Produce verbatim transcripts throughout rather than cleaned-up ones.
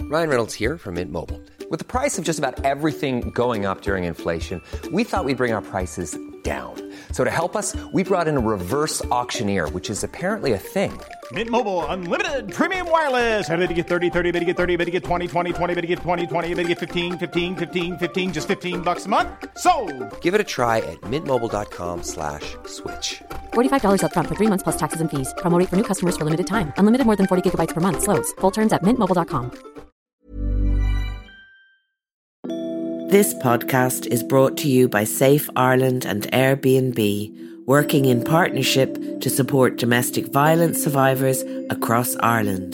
Ryan Reynolds here from Mint Mobile. With the price of just about everything going up during inflation, we thought we'd bring our prices down. So to help us, we brought in a reverse auctioneer, which is apparently a thing. Mint Mobile Unlimited Premium Wireless. How to get thirty, thirty, how to get thirty, how to get twenty, twenty, twenty, how to get twenty, twenty, how to get fifteen, fifteen, fifteen, fifteen, just fifteen bucks a month? Sold! Give it a try at mintmobile.com slash switch. forty-five dollars up front for three months plus taxes and fees. Promo rate for new customers for limited time. Unlimited more than forty gigabytes per month. Slows full terms at mint mobile dot com. This podcast is brought to you by Safe Ireland and Airbnb, working in partnership to support domestic violence survivors across Ireland.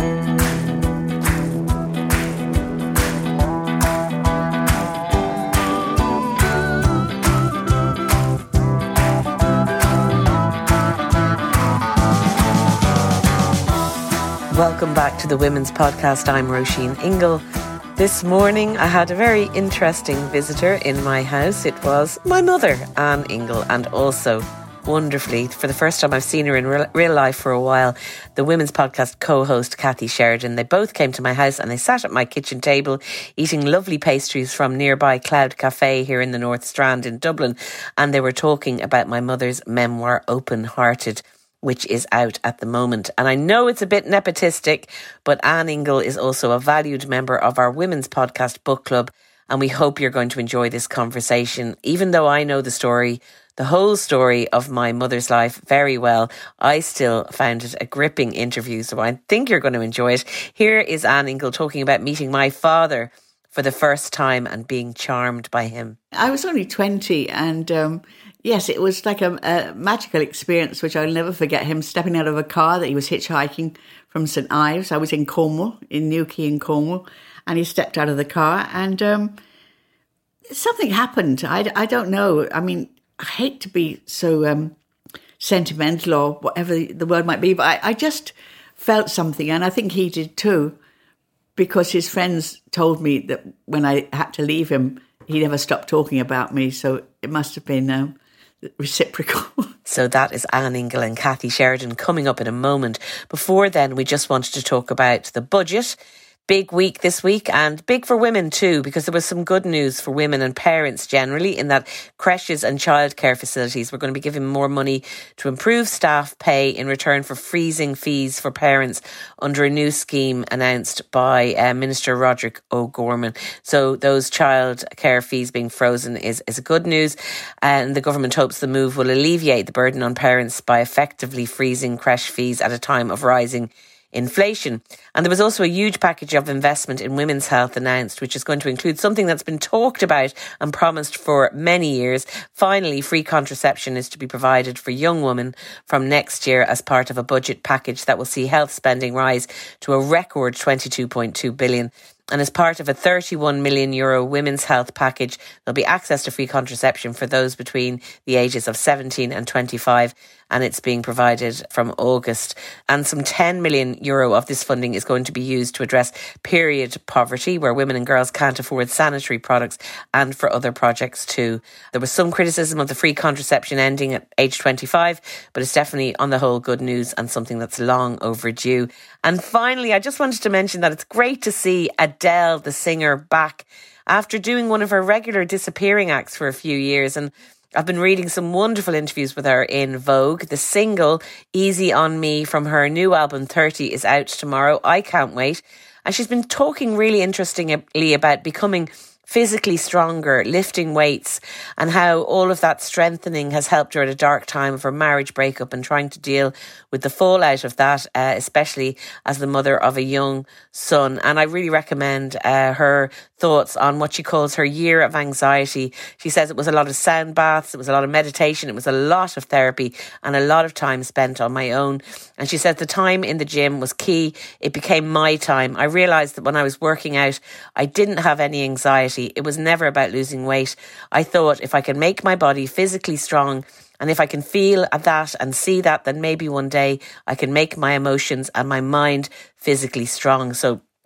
Welcome back to the Women's Podcast. I'm Roisin Ingle. This morning I had a very interesting visitor in my house. It was my mother, Anne Ingle, and also, wonderfully, for the first time I've seen her in real, real life for a while, the Women's Podcast co-host Kathy Sheridan. They both came to my house and they sat at my kitchen table eating lovely pastries from nearby Cloud Cafe here in the North Strand in Dublin, and they were talking about my mother's memoir, Open Hearted, which is out at the moment. And I know it's a bit nepotistic, but Anne Ingle is also a valued member of our Women's Podcast Book Club, and we hope you're going to enjoy this conversation. Even though I know the story, the whole story of my mother's life very well, I still found it a gripping interview, so I think you're going to enjoy it. Here is Anne Ingle talking about meeting my father for the first time and being charmed by him. I was only twenty and... Um Yes, it was like a, a magical experience, which I'll never forget. Him stepping out of a car that he was hitchhiking from St Ives. I was in Cornwall, in Newquay in Cornwall, and he stepped out of the car and um, something happened. I, I don't know. I mean, I hate to be so um, sentimental or whatever the word might be, but I, I just felt something, and I think he did too, because his friends told me that when I had to leave him, he never stopped talking about me, so it must have been... Um, reciprocal. So that is Anne Ingle and Kathy Sheridan coming up in a moment. Before then, we just wanted to talk about the budget. Big week this week, and big for women too, because there was some good news for women and parents generally, in that creches and childcare facilities were going to be given more money to improve staff pay in return for freezing fees for parents under a new scheme announced by uh, Minister Roderick O'Gorman. So those childcare fees being frozen is, is good news, and the government hopes the move will alleviate the burden on parents by effectively freezing creche fees at a time of rising inflation. And there was also a huge package of investment in women's health announced, which is going to include something that's been talked about and promised for many years. Finally, free contraception is to be provided for young women from next year as part of a budget package that will see health spending rise to a record twenty-two point two billion. And as part of a thirty-one million euro women's health package, there'll be access to free contraception for those between the ages of seventeen and twenty-five, and it's being provided from August. And some ten million euro of this funding is going to be used to address period poverty, where women and girls can't afford sanitary products, and for other projects too. There was some criticism of the free contraception ending at age twenty-five, but it's definitely on the whole good news and something that's long overdue. And finally, I just wanted to mention that it's great to see Adele, the singer, back after doing one of her regular disappearing acts for a few years. And I've been reading some wonderful interviews with her in Vogue. The single, Easy on Me, from her new album thirty is out tomorrow. I can't wait. And she's been talking really interestingly about becoming physically stronger, lifting weights, and how all of that strengthening has helped her at a dark time of her marriage breakup and trying to deal with the fallout of that, uh, especially as the mother of a young son. And I really recommend uh, her thoughts on what she calls her year of anxiety. She says it was a lot of sound baths, it was a lot of meditation, it was a lot of therapy, and a lot of time spent on my own. And she says the time in the gym was key. It became my time. I realised that when I was working out, I didn't have any anxiety. It was never about losing weight. I thought, if I can make my body physically strong, and if I can feel that and see that, then maybe one day I can make my emotions and my mind physically strong. So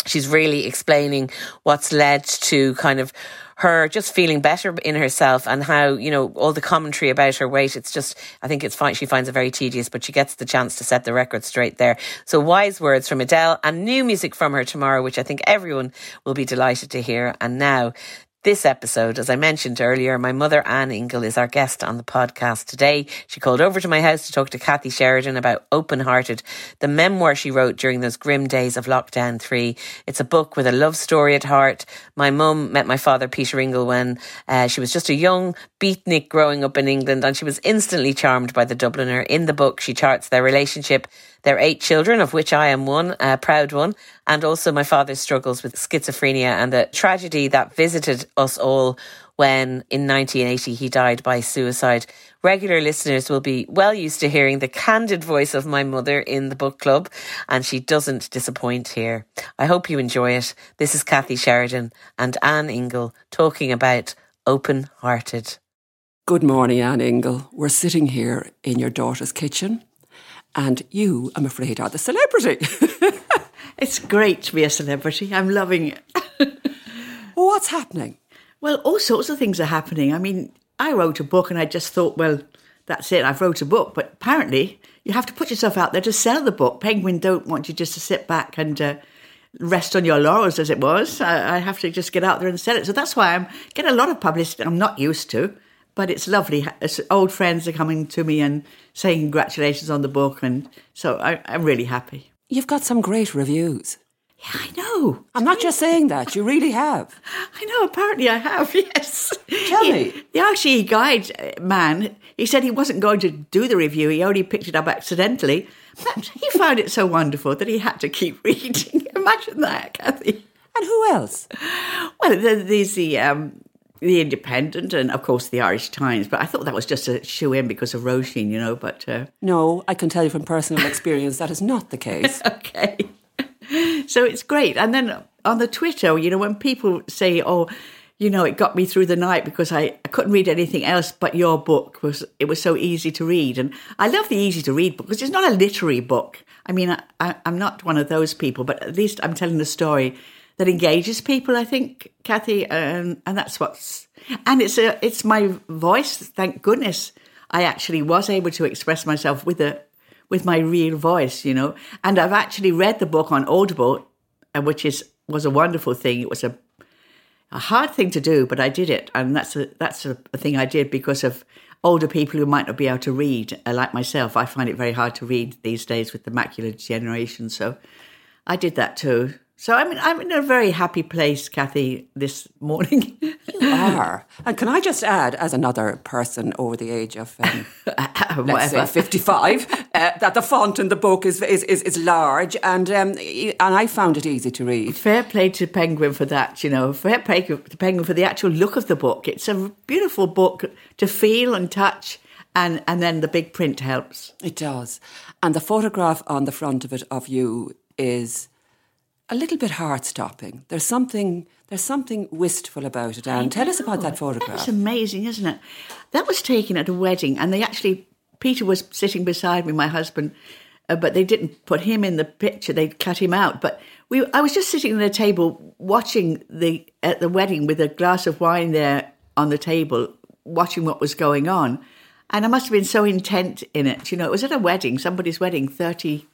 she's really explaining what's led to kind of her just feeling better in herself, and how, you know, all the commentary about her weight, it's just, I think it's fine. She finds it very tedious, but she gets the chance to set the record straight there. So wise words from Adele, and new music from her tomorrow, which I think everyone will be delighted to hear. And now, this episode, as I mentioned earlier, my mother, Anne Ingle, is our guest on the podcast today. She called over to my house to talk to Kathy Sheridan about Open Hearted, the memoir she wrote during those grim days of Lockdown three. It's a book with a love story at heart. My mum met my father, Peter Ingle, when uh, she was just a young beatnik growing up in England, and she was instantly charmed by the Dubliner. In the book, she charts their relationship, their eight children, of which I am one, a proud one, and also my father's struggles with schizophrenia and the tragedy that visited us all when in nineteen eighty he died by suicide. Regular listeners will be well used to hearing the candid voice of my mother in the book club, and she doesn't disappoint here. I hope you enjoy it. This is Kathy Sheridan and Anne Ingle talking about Open Hearted. Good morning, Anne Ingle. We're sitting here in your daughter's kitchen, and you, I'm afraid, are the celebrity. It's great to be a celebrity. I'm loving it. What's happening? Well, all sorts of things are happening. I mean, I wrote a book and I just thought, well, that's it. I've wrote a book. But apparently you have to put yourself out there to sell the book. Penguin don't want you just to sit back and uh, rest on your laurels, as it was. I, I have to just get out there and sell it. So that's why I'm getting a lot of publicity I'm not used to. But it's lovely. Old friends are coming to me and saying congratulations on the book. And so I, I'm really happy. You've got some great reviews. Yeah, I know. I'm not just saying that. You really have. I know. Apparently I have, yes. Tell he, me. The R T E guide man, he said he wasn't going to do the review. He only picked it up accidentally. But he found it so wonderful that he had to keep reading. Imagine that, Kathy. And who else? Well, there's the... Um, The Independent and, of course, the Irish Times. But I thought that was just a shoe-in because of Roisin, you know, but... Uh... No, I can tell you from personal experience that is not the case. Okay. So it's great. And then on the Twitter, you know, when people say, oh, you know, it got me through the night because I, I couldn't read anything else but your book. Was It was so easy to read. And I love the easy to read book because it's not a literary book. I mean, I, I, I'm not one of those people, but at least I'm telling a story that engages people, I think, Kathy, and and that's what's... And it's a, it's my voice, thank goodness. I actually was able to express myself with a with my real voice, you know. And I've actually read the book on Audible, which is was a wonderful thing. It was a a hard thing to do, but I did it. And that's a, that's a, a thing I did because of older people who might not be able to read, like myself. I find it very hard to read these days with the macular degeneration. So I did that too. So I'm in, I'm in a very happy place, Kathy, this morning. You are. And can I just add, as another person over the age of, um, let's say, fifty-five, uh, that the font in the book is is, is, is large, and um, and I found it easy to read. Fair play to Penguin for that, you know. Fair play to Penguin for the actual look of the book. It's a beautiful book to feel and touch, and, and then the big print helps. It does. And the photograph on the front of it of you is... a little bit heart-stopping. There's something there's something wistful about it, Anne. Tell us about that photograph. That's amazing, isn't it? That was taken at a wedding, and they actually, Peter was sitting beside me, my husband, uh, but they didn't put him in the picture. They cut him out. But we, I was just sitting at a table watching the at the wedding with a glass of wine there on the table, watching what was going on. And I must have been so intent in it. You know, it was at a wedding, somebody's wedding, thirty...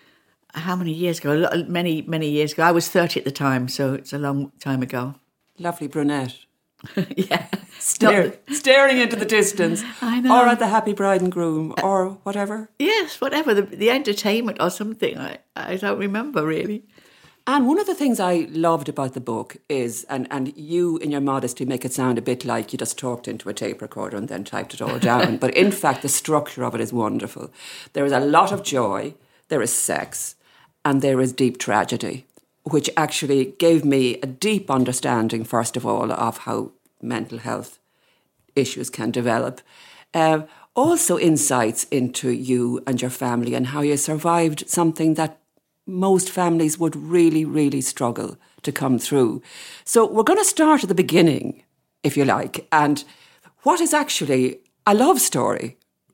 How many years ago? Many, many years ago. I was thirty at the time, so it's a long time ago. Lovely brunette. Yeah. Stare, staring into the distance. I know. Or at the happy bride and groom, or whatever. Yes, whatever. The, the entertainment or something. I, I don't remember, really. And one of the things I loved about the book is, and, and you, in your modesty, make it sound a bit like you just talked into a tape recorder and then typed it all down. But in fact, the structure of it is wonderful. There is a lot of joy. There is sex. And there is deep tragedy, which actually gave me a deep understanding, first of all, of how mental health issues can develop. Uh, also insights into you and your family and how you survived something that most families would really, really struggle to come through. So we're going to start at the beginning, if you like. And what is actually a love story?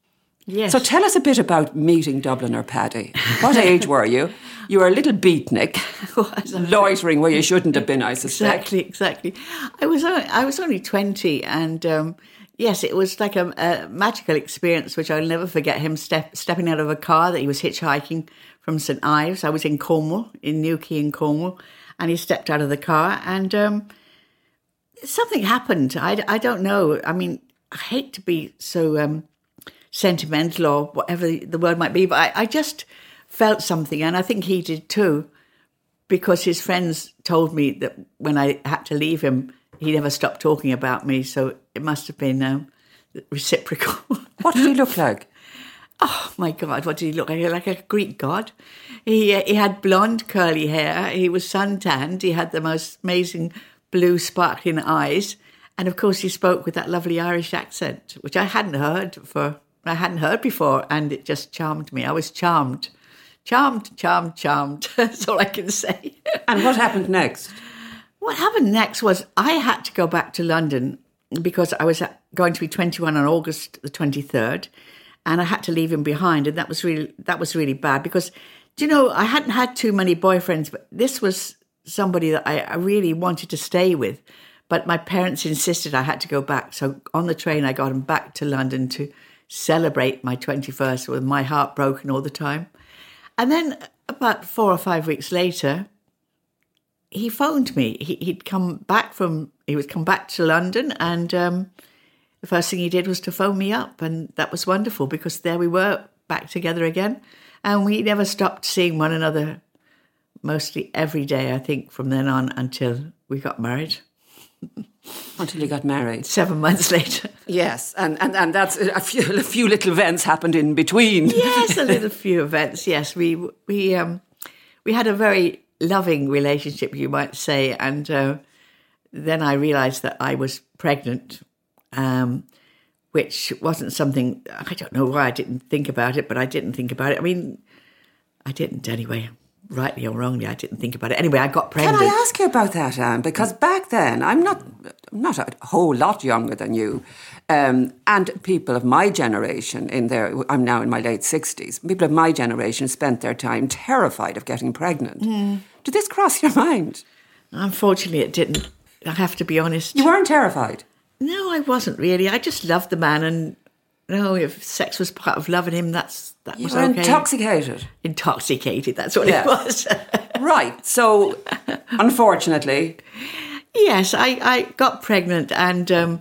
Yes. So tell us a bit about meeting Dubliner Paddy. What age were you? You were a little beatnik, loitering where you shouldn't have been, I suspect. Exactly, exactly. I was only, I was only twenty, and um, yes, it was like a, a magical experience, which I'll never forget. Him step, stepping out of a car that he was hitchhiking from Saint Ives. I was in Cornwall, in Newquay in Cornwall, and he stepped out of the car, and um, something happened. I, I don't know. I mean, I hate to be so um, sentimental or whatever the word might be, but I, I just felt something, and I think he did too, because his friends told me that when I had to leave him, he never stopped talking about me, so it must have been um, reciprocal. What did he look like? Oh, my God, what did he look like? Like a Greek god. He, uh, he had blonde, curly hair. He was suntanned. He had the most amazing blue, sparkling eyes. And, of course, he spoke with that lovely Irish accent, which I hadn't heard for I hadn't heard before, and it just charmed me. I was charmed. Charmed, charmed, charmed. That's all I can say. And what happened next? What happened next was I had to go back to London because I was going to be twenty-one on August the twenty-third, and I had to leave him behind, and that was really that was really bad because, do you know, I hadn't had too many boyfriends, but this was somebody that I, I really wanted to stay with, but my parents insisted I had to go back. So on the train, I got him back to London to celebrate my twenty-first with my heart broken all the time. And then about four or five weeks later, he phoned me. He, he'd come back from, he would come back to London, and um, the first thing he did was to phone me up, and that was wonderful because there we were back together again, and we never stopped seeing one another mostly every day, I think, from then on until we got married. Until you got married. Seven months later. Yes, and, and, and that's a few, a few little events happened in between. Yes, a little few events, yes. We we um we had a very loving relationship, you might say, and uh, then I realised that I was pregnant, um, which wasn't something, I don't know why I didn't think about it, but I didn't think about it. I mean, I didn't anyway. Rightly or wrongly, I didn't think about it. Anyway, I got pregnant. Can I ask you about that, Anne? Because back then, I'm not I'm not a whole lot younger than you, um, and people of my generation, in their, I'm now in my late sixties, people of my generation spent their time terrified of getting pregnant. Mm. Did this cross your mind? Unfortunately, it didn't. I have to be honest. You weren't terrified? No, I wasn't really. I just loved the man, and no, if sex was part of loving him, that's that you was were okay. Intoxicated. Intoxicated, that's what yes. it was. Right, so unfortunately. Yes, I, I got pregnant, and um,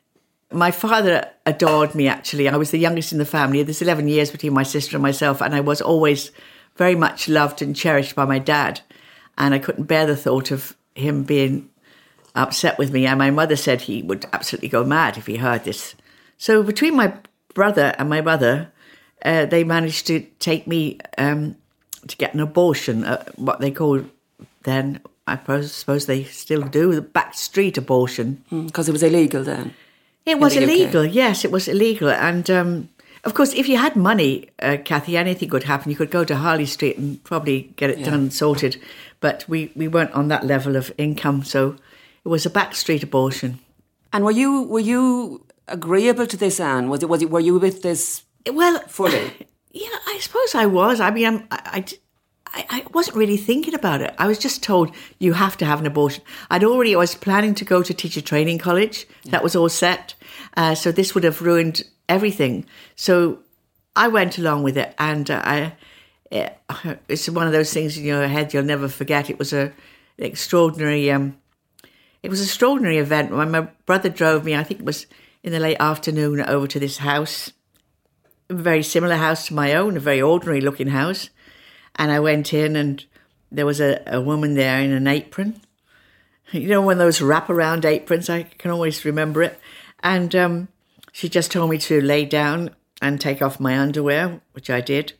my father adored me, actually. I was the youngest in the family. There's eleven years between my sister and myself, and I was always very much loved and cherished by my dad. And I couldn't bear the thought of him being upset with me. And my mother said he would absolutely go mad if he heard this. So between my brother and my mother, uh, they managed to take me um, to get an abortion, uh, what they called then, I suppose they still do, the backstreet abortion. Because mm, it was illegal then? It was illegal, yes, it was illegal. And um, of course, if you had money, uh, Kathy, anything could happen. You could go to Harley Street and probably get it yeah. done and sorted. But we, we weren't on that level of income, so it was a backstreet abortion. And were you were you agreeable to this, Anne? Was it was it were you with this well fully? Yeah, I suppose I was. I mean, I'm, I, I I wasn't really thinking about it. I was just told you have to have an abortion. I'd already I was planning to go to teacher training college. Yeah. That was all set. Uh, so this would have ruined everything. So I went along with it, and uh, I. It, it's one of those things in your head you'll never forget. It was a, an extraordinary. Um, it was an extraordinary event. When my brother drove me, I think it was in the late afternoon, over to this house, a very similar house to my own, a very ordinary looking house. And I went in, and there was a, a woman there in an apron. You know, one of those wraparound aprons. I can always remember it. And um, she just told me to lay down and take off my underwear, which I did.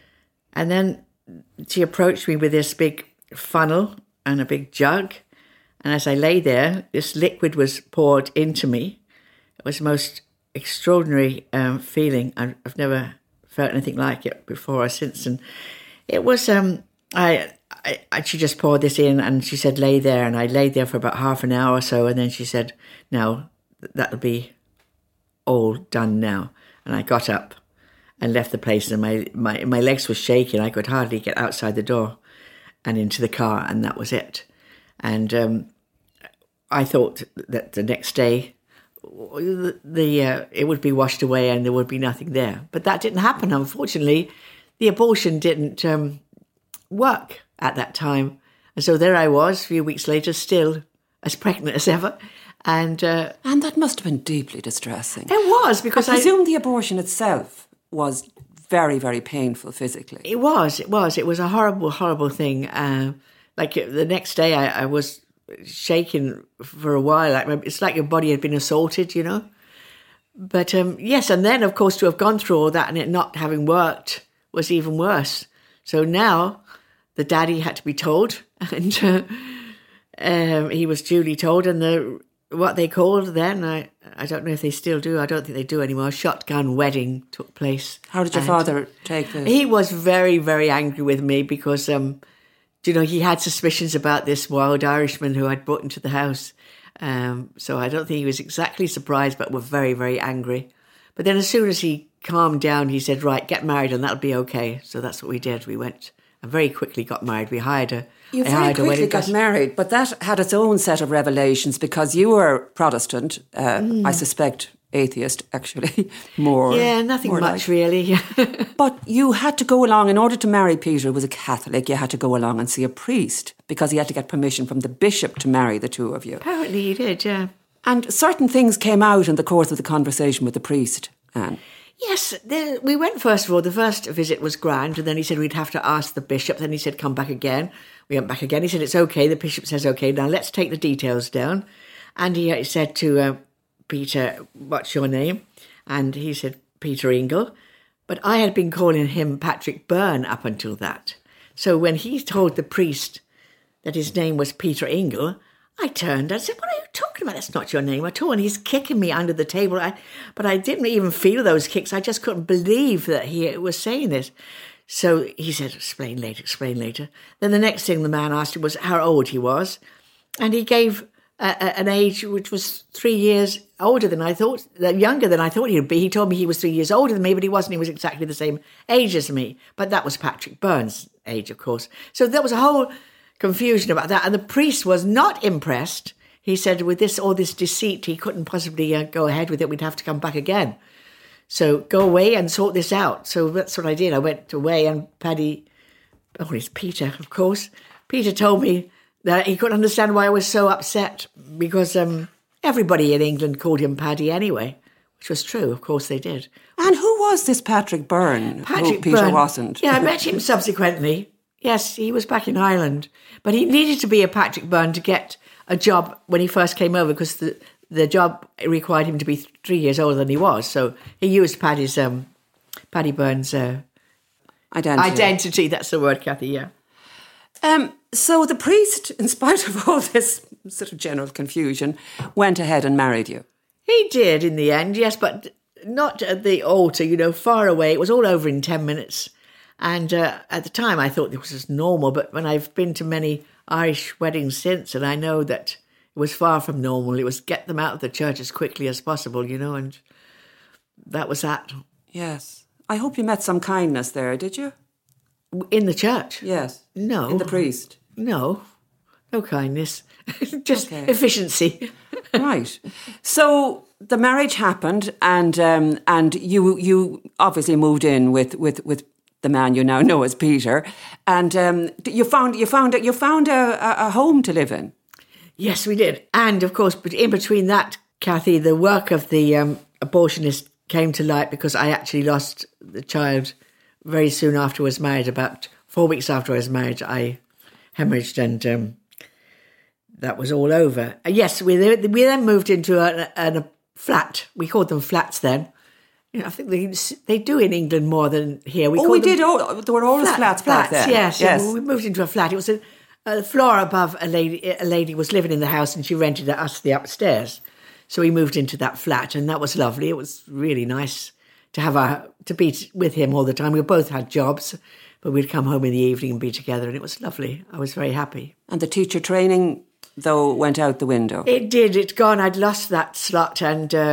And then she approached me with this big funnel and a big jug. And as I lay there, this liquid was poured into me. It was the most extraordinary um, feeling. I've never felt anything like it before or since. And it was, um, I, I, I, she just poured this in, and she said, lay there. And I laid there for about half an hour or so. And then she said, now, that'll be all done now. And I got up. and left the place, and my, my, my legs were shaking. I could hardly get outside the door and into the car, and that was it. And um, I thought that the next day the, the uh, it would be washed away and there would be nothing there. But that didn't happen, unfortunately. The abortion didn't um, work at that time. And so there I was, a few weeks later, still as pregnant as ever. And uh, and that must have been deeply distressing. It was, because I I... presume the abortion itself was very, very painful physically. It was, it was. It was a horrible, horrible thing. Uh, like the next day I, I was shaking for a while. Like, it's like your body had been assaulted, you know. But um, yes, and then, of course, to have gone through all that and it not having worked was even worse. So now the daddy had to be told, and uh, um, he was duly told, and the what they called then, I, I don't know if they still do, I don't think they do anymore, shotgun wedding took place. How did your and father take this? He was very, very angry with me because, um, you know, he had suspicions about this wild Irishman who I'd brought into the house. Um, so I don't think he was exactly surprised, but was very, very angry. But then as soon as he calmed down, he said, right, get married and that'll be okay. So that's what we did. We went and very quickly got married. We hired a You I very hired a quickly wedding got dress. married, but that had its own set of revelations because you were Protestant, uh, Mm. I suspect atheist, actually, more. Yeah, nothing more much like. really. But you had to go along, in order to marry Peter, who was a Catholic, you had to go along and see a priest because he had to get permission from the bishop to marry the two of you. Apparently he did, yeah. And certain things came out in the course of the conversation with the priest, Anne. Yes, the, we went first of all. The first visit was grand, and then he said we'd have to ask the bishop. Then he said, come back again. We went back again. He said, it's okay. The bishop says, okay, now let's take the details down. And he uh, said to uh, Peter, what's your name? And he said, Peter Ingle. But I had been calling him Patrick Byrne up until that. So when he told the priest that his name was Peter Ingle, I turned and said, what are you talking about? That's not your name at all. And he's kicking me under the table. I, but I didn't even feel those kicks. I just couldn't believe that he was saying this. So he said, explain later, explain later. Then the next thing the man asked him was how old he was. And he gave a, a, an age which was three years older than I thought, younger than I thought he would be. He told me he was three years older than me, but he wasn't. He was exactly the same age as me. But that was Patrick Byrne's age, of course. So there was a whole confusion about that. And the priest was not impressed. He said with this all this deceit, he couldn't possibly uh, go ahead with it. We'd have to come back again. So go away and sort this out. So that's what I did. I went away and Paddy, oh, it's Peter, of course. Peter told me that he couldn't understand why I was so upset because um, everybody in England called him Paddy anyway, which was true. Of course they did. And who was this Patrick Byrne, Patrick who Peter Byrne, wasn't? Yeah, I met him subsequently. Yes, he was back in Ireland. But he needed to be a Patrick Byrne to get a job when he first came over because the, the job required him to be three years older than he was. So he used Paddy's, um, Paddy Byrne's uh, Identity. identity. That's the word, Kathy, yeah. Um, so the priest, in spite of all this sort of general confusion, went ahead and married you. He did in the end, yes, but not at the altar, you know, far away. It was all over in ten minutes. And uh, at the time, I thought this was normal. But when I've been to many Irish weddings since, and I know that it was far from normal. It was get them out of the church as quickly as possible, you know, and that was that. Yes. I hope you met some kindness there, did you? In the church? Yes. No. In the priest? No. No kindness. Just Okay. efficiency. Right. So the marriage happened, and um, and you you obviously moved in with with with the man you now know as Peter, and um, you found you found you found a, a home to live in. Yes, we did. And of course, but in between that, Kathy, the work of the um, abortionist came to light because I actually lost the child very soon after I was married. About four weeks after I was married, I hemorrhaged, and um, that was all over. Uh, yes, we we then moved into a, a, a flat. We called them flats then. You know, I think they they do in England more than here. We oh, called we them did. Oh, there were always flats, back then. Yes, yes. Yeah, we moved into a flat. It was a, a floor above. A lady, a lady was living in the house, and she rented us the upstairs. So we moved into that flat, and that was lovely. It was really nice to have our to be with him all the time. We both had jobs, but we'd come home in the evening and be together, and it was lovely. I was very happy. And the teacher training, though, went out the window. It did. It's gone. I'd lost that slot, and uh,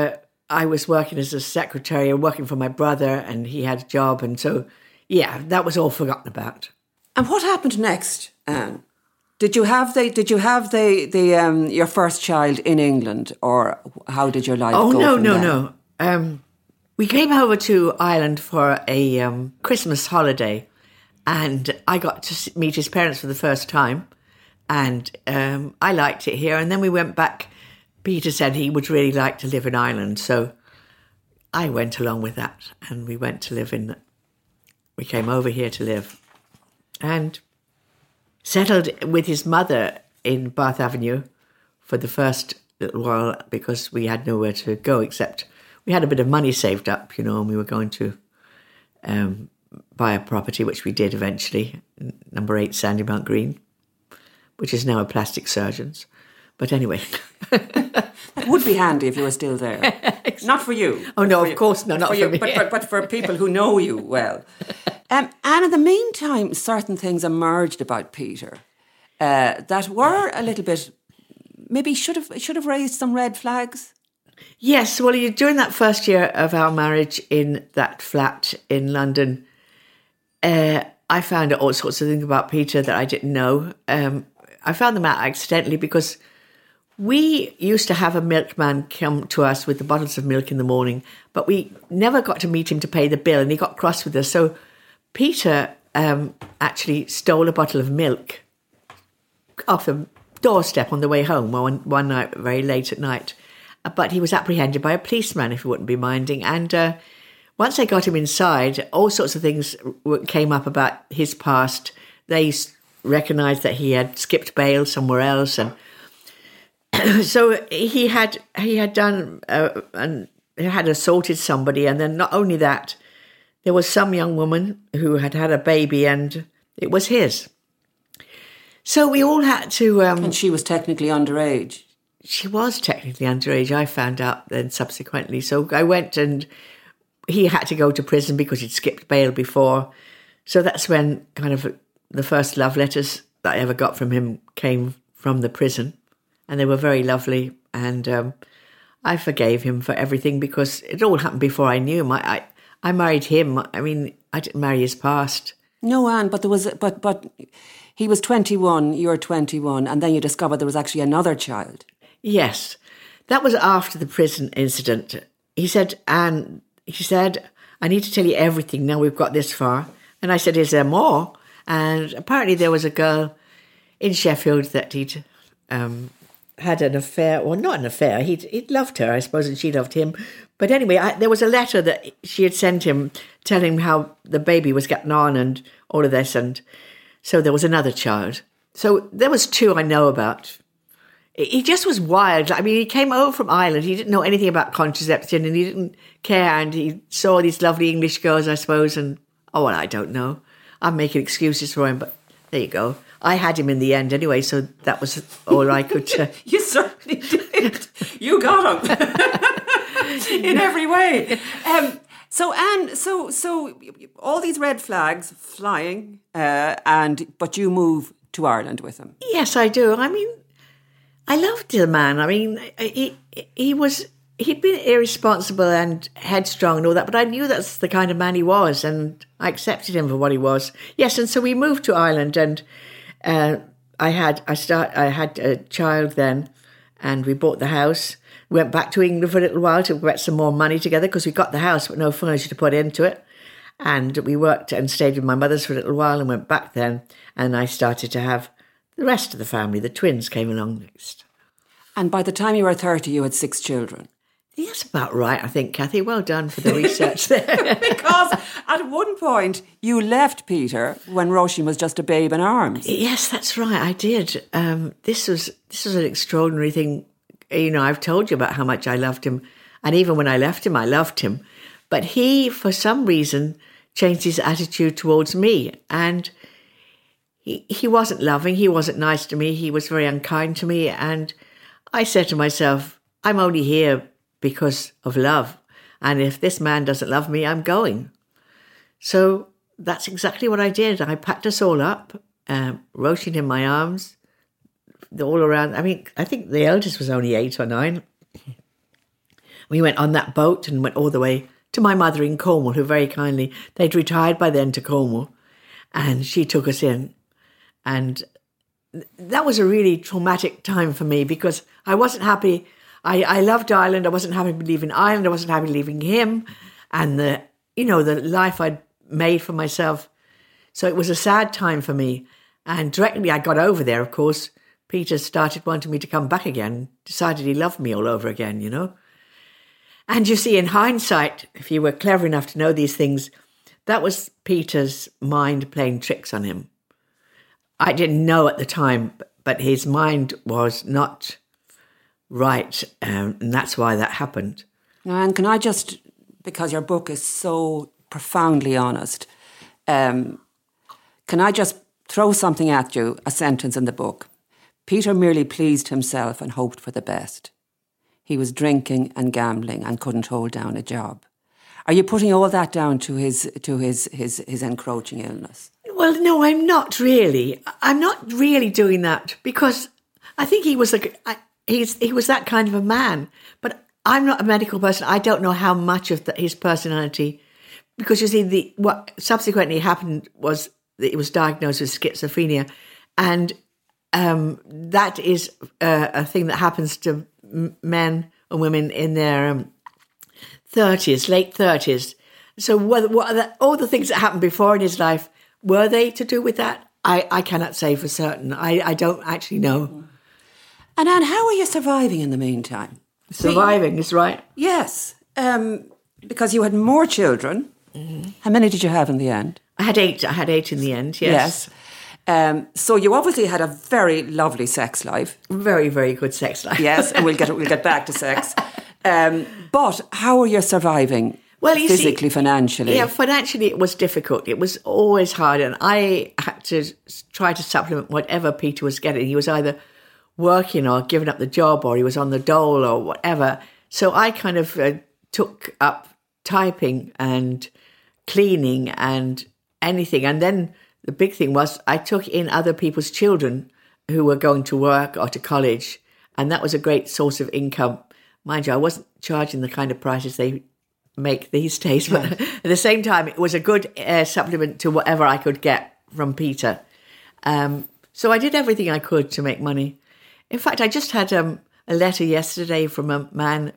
I was working as a secretary and working for my brother, and he had a job. And so, yeah, that was all forgotten about. And what happened next, Anne? Did you have the Did you have the the um, your first child in England, or how did your life oh, go? Oh no, from no, there? no. Um, we came over to Ireland for a um, Christmas holiday, and I got to meet his parents for the first time, and um, I liked it here. And then we went back. Peter said he would really like to live in Ireland, so I went along with that, and we went to live in. We came over here to live, and settled with his mother in Bath Avenue for the first little while because we had nowhere to go except we had a bit of money saved up, you know, and we were going to um, buy a property, which we did eventually, number eight Sandymount Green, which is now a plastic surgeon's. But anyway. That would be handy if you were still there. Exactly. Not for you. Oh, no, of you, course not, not for, you, me. But, but, but for people who know you well. Um, and in the meantime, certain things emerged about Peter uh, that were a little bit, maybe should have should have raised some red flags. Yes, well, during that first year of our marriage in that flat in London, uh, I found out all sorts of things about Peter that I didn't know. Um, I found them out accidentally because we used to have a milkman come to us with the bottles of milk in the morning, but we never got to meet him to pay the bill, and he got cross with us. So Peter um, actually stole a bottle of milk off the doorstep on the way home one, one night, very late at night. But he was apprehended by a policeman, if you wouldn't be minding. And uh, once they got him inside, all sorts of things came up about his past. They recognised that he had skipped bail somewhere else, and so he had he had done uh, and had assaulted somebody, and then not only that, there was some young woman who had had a baby, and it was his. So we all had to. Um, and she was technically underage. She was technically underage. I found out then subsequently. So I went, and he had to go to prison because he'd skipped bail before. So that's when kind of the first love letters that I ever got from him came from the prison. And they were very lovely, and um, I forgave him for everything because it all happened before I knew him. I, I, I married him. I mean, I didn't marry his past. No, Anne, but there was, but but he was twenty-one. You're twenty-one, and then you discovered there was actually another child. Yes, that was after the prison incident. He said, Anne, he said, I need to tell you everything now we've got this far. And I said, is there more? And apparently there was a girl in Sheffield that he'd. Um, had an affair, well, not an affair, he'd, he'd loved her, I suppose, and she loved him. But anyway, I, there was a letter that she had sent him telling him how the baby was getting on and all of this, and so there was another child. So there was two I know about. He just was wild. I mean, he came over from Ireland, he didn't know anything about contraception, and he didn't care, and he saw these lovely English girls, I suppose, and, oh, well, I don't know. I'm making excuses for him, but there you go. I had him in the end anyway, so that was all I could... Uh... You certainly did. You got him. In every way. Um, so, Anne, so so all these red flags flying, uh, and but you move to Ireland with him. Yes, I do. I mean, I loved the man. I mean, he, he was... He'd been irresponsible and headstrong and all that, but I knew that's the kind of man he was, and I accepted him for what he was. Yes, and so we moved to Ireland, and... Uh, I had I start I had a child then, and we bought the house. We went back to England for a little while to get some more money together because we got the house but no furniture to put into it. And we worked and stayed with my mother's for a little while and went back then. And I started to have the rest of the family. The twins came along next. And by the time you were thirty, you had six children. Yes, about right, I think, Kathy. Well done for the research there. Because at one point you left Peter when Roisin was just a babe in arms. Yes, that's right, I did. Um, this was this was an extraordinary thing. You know, I've told you about how much I loved him. And even when I left him, I loved him. But he, for some reason, changed his attitude towards me. And he, he wasn't loving, he wasn't nice to me, he was very unkind to me. And I said to myself, I'm only here because of love. And if this man doesn't love me, I'm going. So that's exactly what I did. I packed us all up, um, Roisin in my arms, all around. I mean, I think the eldest was only eight or nine. We went on that boat and went all the way to my mother in Cornwall, who very kindly, they'd retired by then to Cornwall, and she took us in. And that was a really traumatic time for me because I wasn't happy. I, I loved Ireland. I wasn't happy leaving Ireland. I wasn't happy leaving him and the, you know, the life I'd made for myself. So it was a sad time for me. And directly I got over there, of course, Peter started wanting me to come back again, decided he loved me all over again, you know. And you see, in hindsight, if you were clever enough to know these things, that was Peter's mind playing tricks on him. I didn't know at the time, but his mind was not right, um, and that's why that happened. And can I just, because your book is so profoundly honest, um, can I just throw something at you, a sentence in the book? Peter merely pleased himself and hoped for the best. He was drinking and gambling and couldn't hold down a job. Are you putting all that down to his to his his, his encroaching illness? Well, no, I'm not really. I'm not really doing that because I think he was a I, he's he was that kind of a man. But I'm not a medical person. I don't know how much of the, his personality, because you see, the what subsequently happened was that he was diagnosed with schizophrenia, and um, that is uh, a thing that happens to men and women in their um, thirties, late thirties. So what, what the, all the things that happened before in his life, were they to do with that? I, I cannot say for certain. I, I don't actually know. And Anne, how are you surviving in the meantime? Surviving See, is right. Yes, um, because you had more children. Mm-hmm. How many did you have in the end? I had eight. I had eight in the end, yes. Yes. Um, so you obviously had a very lovely sex life. Very, very good sex life. Yes, and we'll get we'll get back to sex. Um, but how are you surviving well, you physically, see, financially? Yeah, financially it was difficult. It was always hard. And I had to try to supplement whatever Peter was getting. He was either working or giving up the job, or he was on the dole or whatever. So I kind of uh, took up typing and cleaning and anything. And then the big thing was I took in other people's children who were going to work or to college, and that was a great source of income. Mind you, I wasn't charging the kind of prices they make these days, but yes. At the same time, it was a good uh, supplement to whatever I could get from Peter. Um, so I did everything I could to make money. In fact, I just had um, a letter yesterday from a man,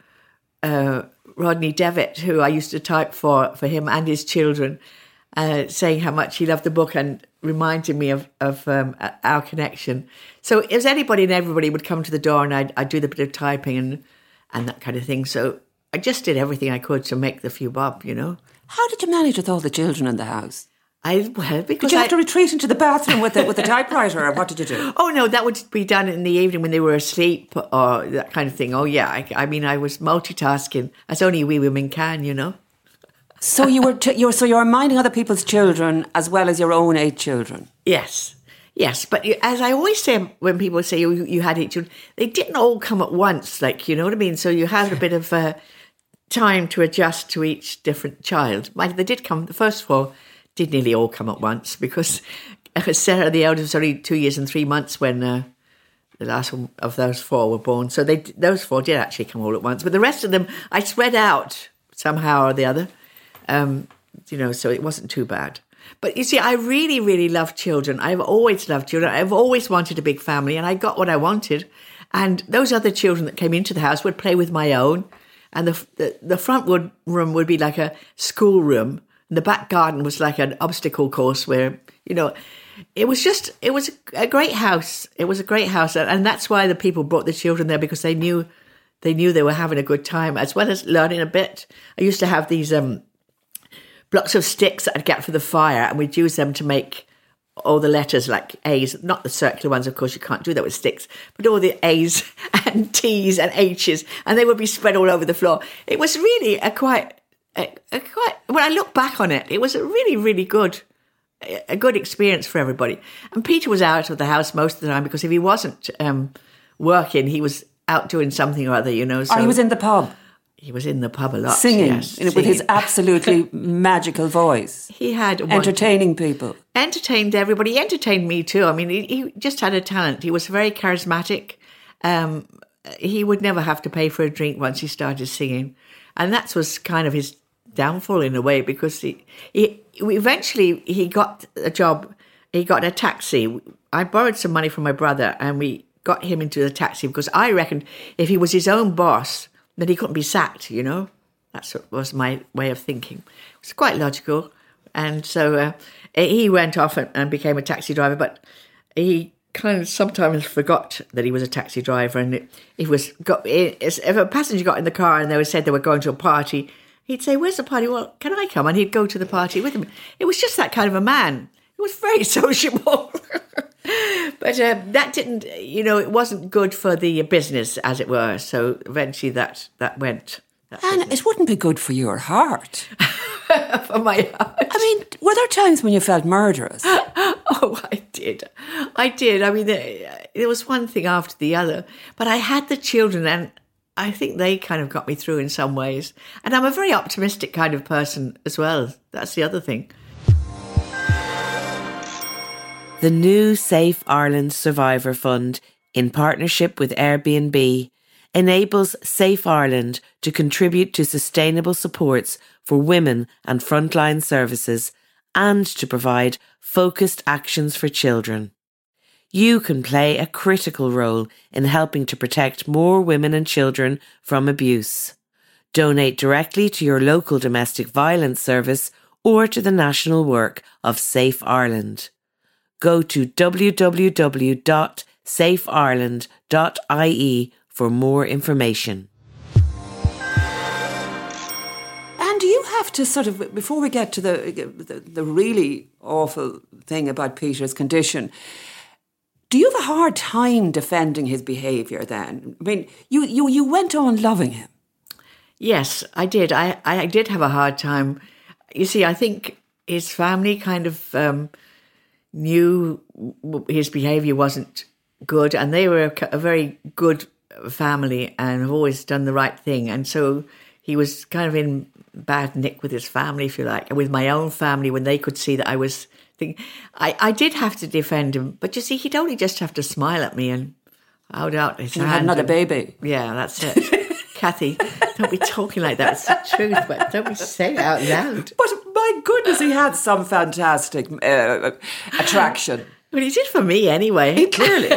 uh, Rodney Devitt, who I used to type for, for him and his children, uh, saying how much he loved the book and reminding me of, of um, our connection. So it was anybody and everybody would come to the door and I'd, I'd do the bit of typing and, and that kind of thing. So I just did everything I could to make the few bob, you know. How did you manage with all the children in the house? I well because did you have I, to retreat into the bathroom with the with the typewriter, or what did you do? Oh no, that would be done in the evening when they were asleep or that kind of thing. Oh yeah, I, I mean I was multitasking as only we women can, you know. So you were t- you were so you were minding other people's children as well as your own eight children. Yes, yes, but you, as I always say when people say you, you had eight children, they didn't all come at once, like you know what I mean. So you had a bit of uh, time to adjust to each different child. Like they did come, the first four did nearly all come at once because Sarah, the eldest, was only two years and three months when uh, the last one of those four were born. So they those four did actually come all at once. But the rest of them, I spread out somehow or the other, um, you know, so it wasn't too bad. But you see, I really, really love children. I've always loved children. I've always wanted a big family, and I got what I wanted. And those other children that came into the house would play with my own. And the the, the front wood room would be like a school room. And the back garden was like an obstacle course where, you know, it was just, it was a great house. It was a great house. And that's why the people brought the children there, because they knew they knew they were having a good time, as well as learning a bit. I used to have these um, blocks of sticks that I'd get for the fire, and we'd use them to make all the letters like A's, not the circular ones, of course, you can't do that with sticks, but all the A's and T's and H's, and they would be spread all over the floor. It was really a quite... A, a quite, when I look back on it, it was a really, really good, a good experience for everybody. And Peter was out of the house most of the time because if he wasn't um, working, he was out doing something or other, you know. So or he was in the pub. He was in the pub a lot. Singing, yes, singing. with his absolutely magical voice. He had... One, entertaining people. Entertained everybody. He entertained me too. I mean, he, he just had a talent. He was very charismatic. Um, he would never have to pay for a drink once he started singing. And that was kind of his downfall in a way, because he, he eventually he got a job, he got a taxi. I borrowed some money from my brother and we got him into the taxi, because I reckoned if he was his own boss, then he couldn't be sacked, you know. That's what was my way of thinking. It was quite logical. And so uh, he went off and, and became a taxi driver, but he kind of sometimes forgot that he was a taxi driver. And it, it was got, it, if a passenger got in the car and they were said they were going to a party, he'd say, "Where's the party?" "Well, can I come?" And he'd go to the party with him. It was just that kind of a man. He was very sociable. But uh, that didn't, you know, it wasn't good for the business, as it were. So eventually that, that went. That and business. it wouldn't be good for your heart. For my heart. I mean, were there times when you felt murderous? Oh, I did. I did. I mean, there, there was one thing after the other. But I had the children, and I think they kind of got me through in some ways. And I'm a very optimistic kind of person as well. That's the other thing. The new Safe Ireland Survivor Fund, in partnership with Airbnb, enables Safe Ireland to contribute to sustainable supports for women and frontline services, and to provide focused actions for children. You can play a critical role in helping to protect more women and children from abuse. Donate directly to your local domestic violence service or to the national work of Safe Ireland. Go to w w w dot safe ireland dot i e for more information. And do you have to sort of, before we get to the, the the really awful thing about Peter's condition, do you have a hard time defending his behaviour then? I mean, you, you, you went on loving him. Yes, I did. I, I did have a hard time. You see, I think his family kind of um, knew his behaviour wasn't good, and they were a, a very good family and have always done the right thing. And so he was kind of in bad nick with his family, if you like, and with my own family when they could see that I was thinking. I, I did have to defend him, but you see, he'd only just have to smile at me and hold out his You hand. had another and, baby. Yeah, that's it. Kathy, don't be talking like that. It's the truth, but don't be saying it out loud. But my goodness, he had some fantastic uh, attraction. Well, he did for me anyway. Clearly.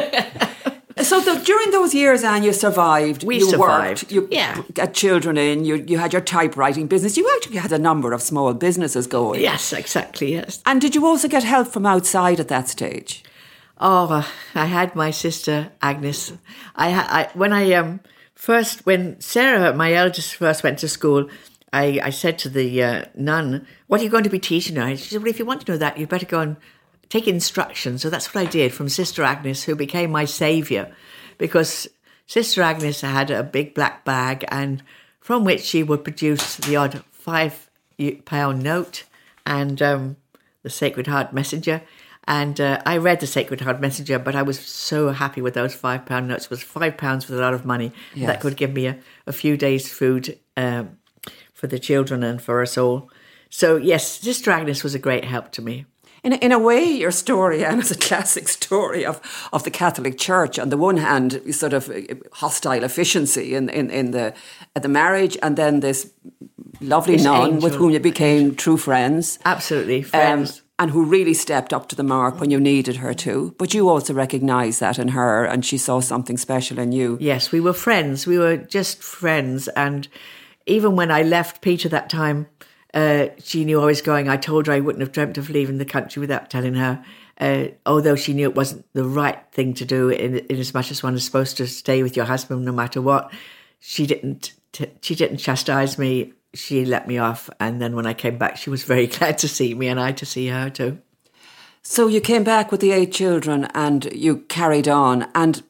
So the, during those years, Anne, you survived. We you survived. Worked, you Yeah. got children in, you, you had your typewriting business. You actually had a number of small businesses going. Yes, exactly, yes. And did you also get help from outside at that stage? Oh, I had my sister Agnes. I, I when I um first when Sarah, my eldest, first went to school, I, I said to the uh, nun, "What are you going to be teaching her?" She said, "Well, if you want to know that, you'd better go and take instructions." So that's what I did from Sister Agnes, who became my saviour, because Sister Agnes had a big black bag, and from which she would produce the odd five pound note and um, the Sacred Heart Messenger. And uh, I read the Sacred Heart Messenger, but I was so happy with those five pound notes. It was five pounds with a lot of money. Yes. That could give me a, a few days' food um, for the children and for us all. So yes, Sister Agnes was a great help to me. In a, in a way, your story, Anne, is a classic story of, of the Catholic Church. On the one hand, sort of hostile efficiency in, in, in the at the marriage, and then this lovely This nun angel. with whom you became true friends. Absolutely, Um, friends. and who really stepped up to the mark when you needed her to. But you also recognised that in her, and she saw something special in you. Yes, we were friends. We were just friends. And even when I left Peter that time, uh, she knew I was going. I told her I wouldn't have dreamt of leaving the country without telling her, uh, although she knew it wasn't the right thing to do, in, in as much as one is supposed to stay with your husband no matter what. She didn't, t- she didn't chastise me. She let me off. And then when I came back, she was very glad to see me, and I to see her too. So you came back with the eight children and you carried on. And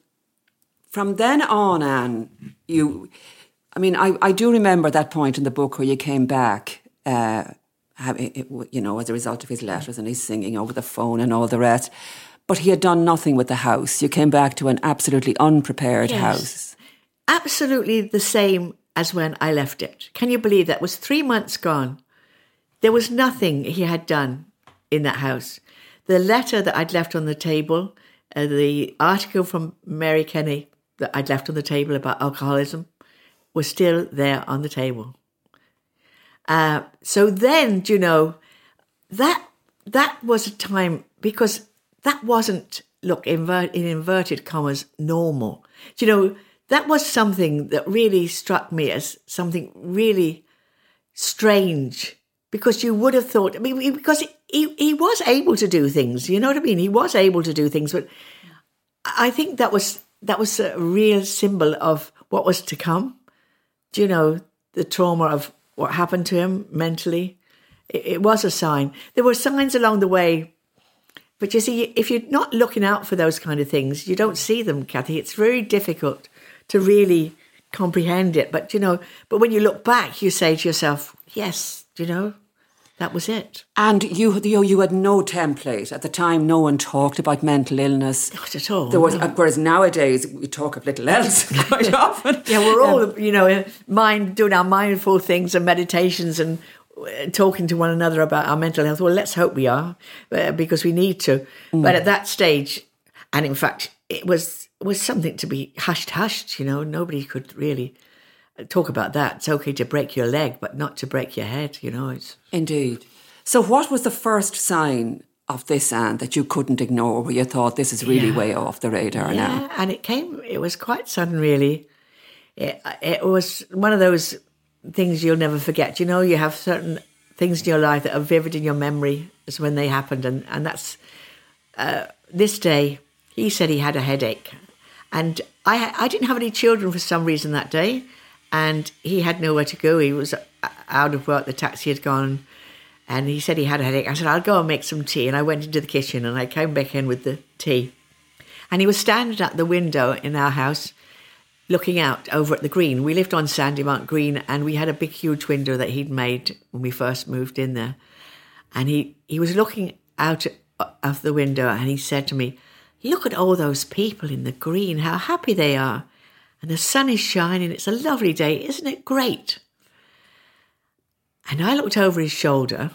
from then on, Anne, you... I mean, I, I do remember that point in the book where you came back, uh, having, it, you know, as a result of his letters and his singing over the phone and all the rest. But he had done nothing with the house. You came back to an absolutely unprepared Yes. house. Absolutely the same as when I left it. Can you believe that? It was three months gone. There was nothing he had done in that house. The letter that I'd left on the table, uh, the article from Mary Kenny that I'd left on the table about alcoholism was still there on the table. Uh, so then, you know, that that was a time, because that wasn't, look, invert, in inverted commas, normal. You know, that was something that really struck me as something really strange, because you would have thought, I mean, because he, he was able to do things, you know what I mean? He was able to do things, but I think that was that was a real symbol of what was to come. Do you know, the trauma of what happened to him mentally? It, it was a sign. There were signs along the way, but you see, if you're not looking out for those kind of things, you don't see them, Kathy. It's very difficult to really comprehend it. But, you know, but when you look back, you say to yourself, yes, you know, that was it. And you, you, you had no template. At the time, no one talked about mental illness. Not at all. There was, no. Whereas nowadays, we talk of little else quite often. Yeah, we're all, Um, you know, mind doing our mindful things and meditations and talking to one another about our mental health. Well, let's hope we are, uh, because we need to. Mm. But at that stage, and in fact, it was was something to be hushed, hushed, you know. Nobody could really talk about that. It's okay to break your leg, but not to break your head, you know. It's Indeed. So what was the first sign of this, Anne, that you couldn't ignore, where you thought this is really yeah. way off the radar yeah, now? And it came, it was quite sudden, really. It, it was one of those things you'll never forget. You know, you have certain things in your life that are vivid in your memory as when they happened. And, and that's, uh, this day, he said he had a headache. And I I didn't have any children for some reason that day. And he had nowhere to go. He was out of work. The taxi had gone. And he said he had a headache. I said, I'll go and make some tea. And I went into the kitchen and I came back in with the tea. And he was standing at the window in our house looking out over at the green. We lived on Sandymount Green, and we had a big, huge window that he'd made when we first moved in there. And he, he was looking out of the window and he said to me, look at all those people in the green, how happy they are. And the sun is shining. It's a lovely day. Isn't it great? And I looked over his shoulder,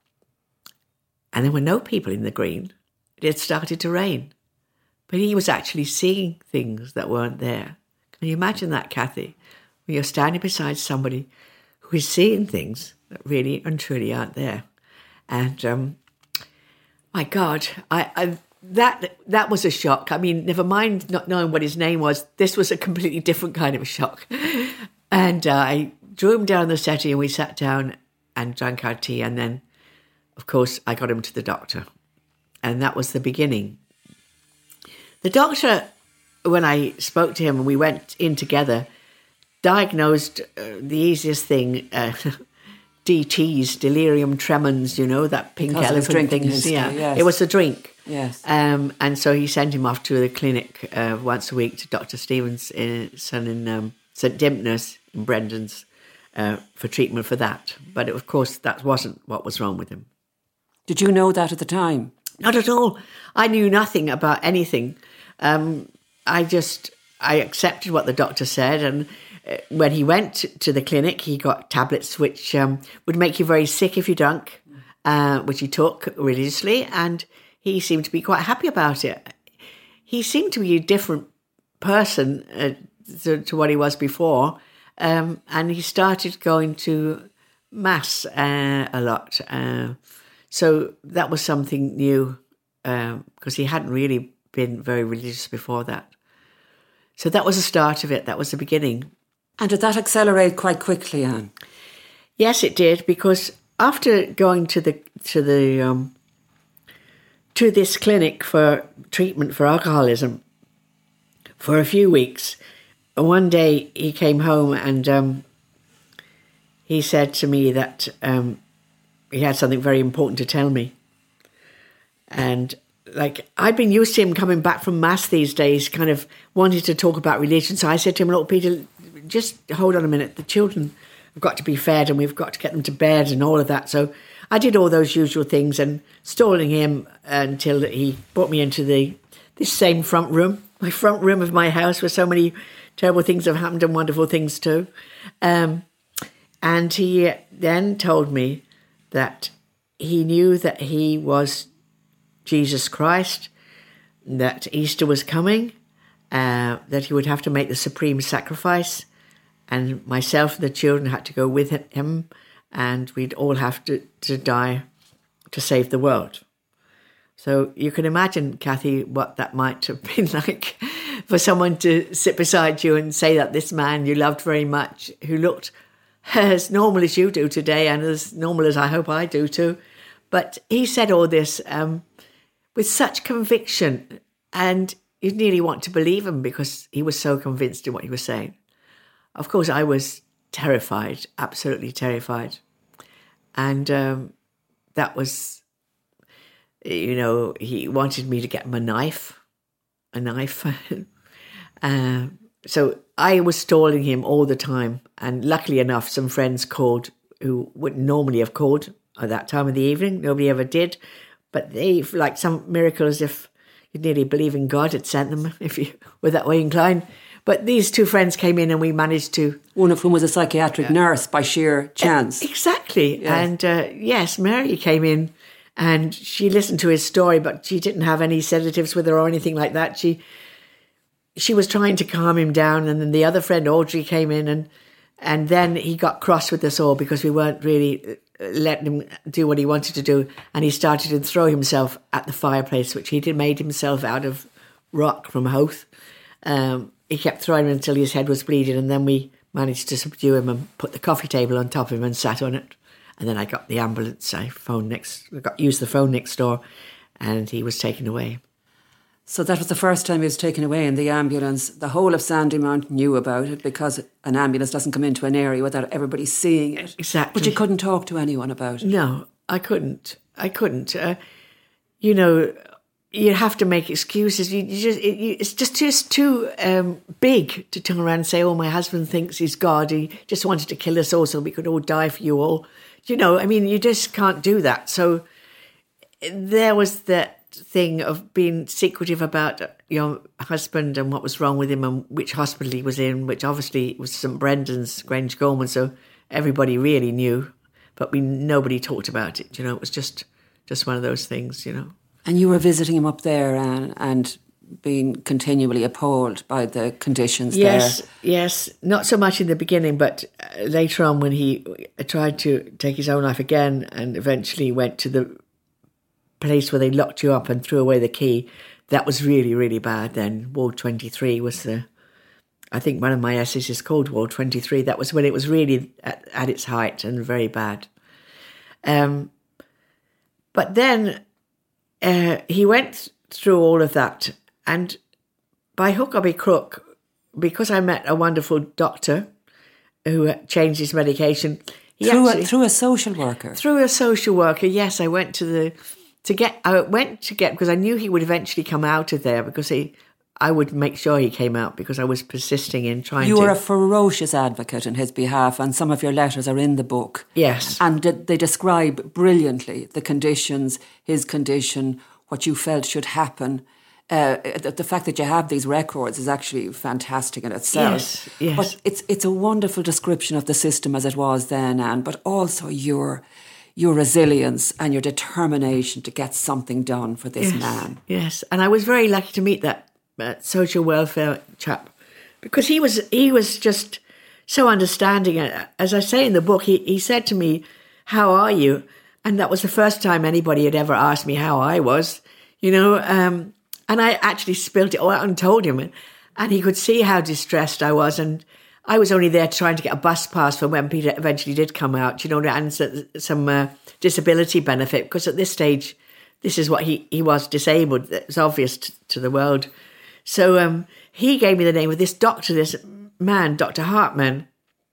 and there were no people in the green. It had started to rain. But he was actually seeing things that weren't there. Can you imagine that, Kathy? When you're standing beside somebody who is seeing things that really and truly aren't there. And, um, my God, I, I that that was a shock. I mean, never mind not knowing what his name was. This was a completely different kind of a shock. And uh, I drew him down the settee and we sat down and drank our tea. And then, of course, I got him to the doctor. And that was the beginning. The doctor, when I spoke to him and we went in together, diagnosed uh, the easiest thing, uh, D Ts, delirium tremens, you know, that pink Because elephant thing. History, Yeah, yes. It was a drink. Yes. Um, and so he sent him off to the clinic uh, once a week to Doctor Stevenson in um, St Dimpners in Brendan's uh, for treatment for that. But it, of course, that wasn't what was wrong with him. Did you know that at the time? Not at all. I knew nothing about anything. Um, I just, I accepted what the doctor said. And uh, when he went to the clinic, he got tablets which um, would make you very sick if you drank, uh, which he took religiously. And he seemed to be quite happy about it. He seemed to be a different person uh, to, to what he was before. Um, and he started going to Mass uh, a lot. Uh, so that was something new, because um, he hadn't really been very religious before that. So that was the start of it. That was the beginning. And did that accelerate quite quickly, Anne? Yes, it did, because after going to the to the um, to this clinic for treatment for alcoholism for a few weeks, one day he came home and um, he said to me that um, he had something very important to tell me. And like, I'd been used to him coming back from Mass these days, kind of wanted to talk about religion. So I said to him, look, Peter, just hold on a minute. The children have got to be fed and we've got to get them to bed and all of that. So I did all those usual things and stalling him until he brought me into the this same front room, my front room of my house, where so many terrible things have happened and wonderful things too. Um, and he then told me that he knew that he was Jesus Christ, that Easter was coming, uh, that he would have to make the supreme sacrifice, and myself and the children had to go with him, and we'd all have to, to die to save the world. So you can imagine, Kathy, what that might have been like for someone to sit beside you and say that this man you loved very much, who looked as normal as you do today and as normal as I hope I do too, but he said all this um, with such conviction, and you nearly want to believe him because he was so convinced in what he was saying. Of course, I was terrified, absolutely terrified. And um, that was, you know, he wanted me to get him a knife, a knife. uh, so I was stalling him all the time. And luckily enough, some friends called who wouldn't normally have called at that time of the evening. Nobody ever did. But they, like some miracle, as if you'd nearly believe in God had sent them, if you were that way inclined. But these two friends came in and we managed to... One of whom was a psychiatric yeah. nurse by sheer chance. Exactly. Yes. And uh, yes, Mary came in and she listened to his story, but she didn't have any sedatives with her or anything like that. She she was trying to calm him down, and then the other friend, Audrey, came in, and and then he got cross with us all because we weren't really letting him do what he wanted to do, and he started to throw himself at the fireplace, which he did made himself out of rock from Howth. Um, he kept throwing him until his head was bleeding, and then we managed to subdue him and put the coffee table on top of him and sat on it. And then I got the ambulance. I phoned next, I got used the phone next door, and he was taken away. So that was the first time he was taken away in the ambulance. The whole of Sandymount knew about it because an ambulance doesn't come into an area without everybody seeing it. Exactly. But you couldn't talk to anyone about it. No, I couldn't. I couldn't. Uh, you know, you have to make excuses. You, you just, it, you, it's just, just too um, big to turn around and say, oh, my husband thinks he's God. He just wanted to kill us all so we could all die for you all. You know, I mean, you just can't do that. So there was that thing of being secretive about your husband and what was wrong with him and which hospital he was in, which obviously was St Brendan's, Grange Gorman, so everybody really knew, but we nobody talked about it. You know, it was just just one of those things, you know. And you were visiting him up there and, and being continually appalled by the conditions yes, there. Yes, yes. Not so much in the beginning, but later on when he tried to take his own life again and eventually went to the place where they locked you up and threw away the key, that was really, really bad then. Ward twenty-three was the... I think one of my essays is called Ward twenty-three. That was when it was really at, at its height and very bad. Um, but then uh, he went through all of that, and by hook or by crook, because I met a wonderful doctor who changed his medication... He through, actually, a, through a social worker? Through a social worker, yes. I went to the... To get, I went to get, because I knew he would eventually come out of there, because he, I would make sure he came out, because I was persisting in trying you to... You were a ferocious advocate in his behalf, and some of your letters are in the book. Yes. And they describe brilliantly the conditions, his condition, what you felt should happen. Uh, the fact that you have these records is actually fantastic in itself. Yes, yes. But it's, it's a wonderful description of the system as it was then, Anne, but also your... your resilience and your determination to get something done for this yes, man. Yes, and I was very lucky to meet that uh, social welfare chap, because he was he was just so understanding. As I say in the book, he, he said to me, "How are you?" And that was the first time anybody had ever asked me how I was, you know. Um, and I actually spilled it all out and told him, and, and he could see how distressed I was, and I was only there trying to get a bus pass for when Peter eventually did come out, you know, and some uh, disability benefit, because at this stage, this is what he, he was, disabled. It's obvious t- to the world. So um, he gave me the name of this doctor, this man, Doctor Hartman.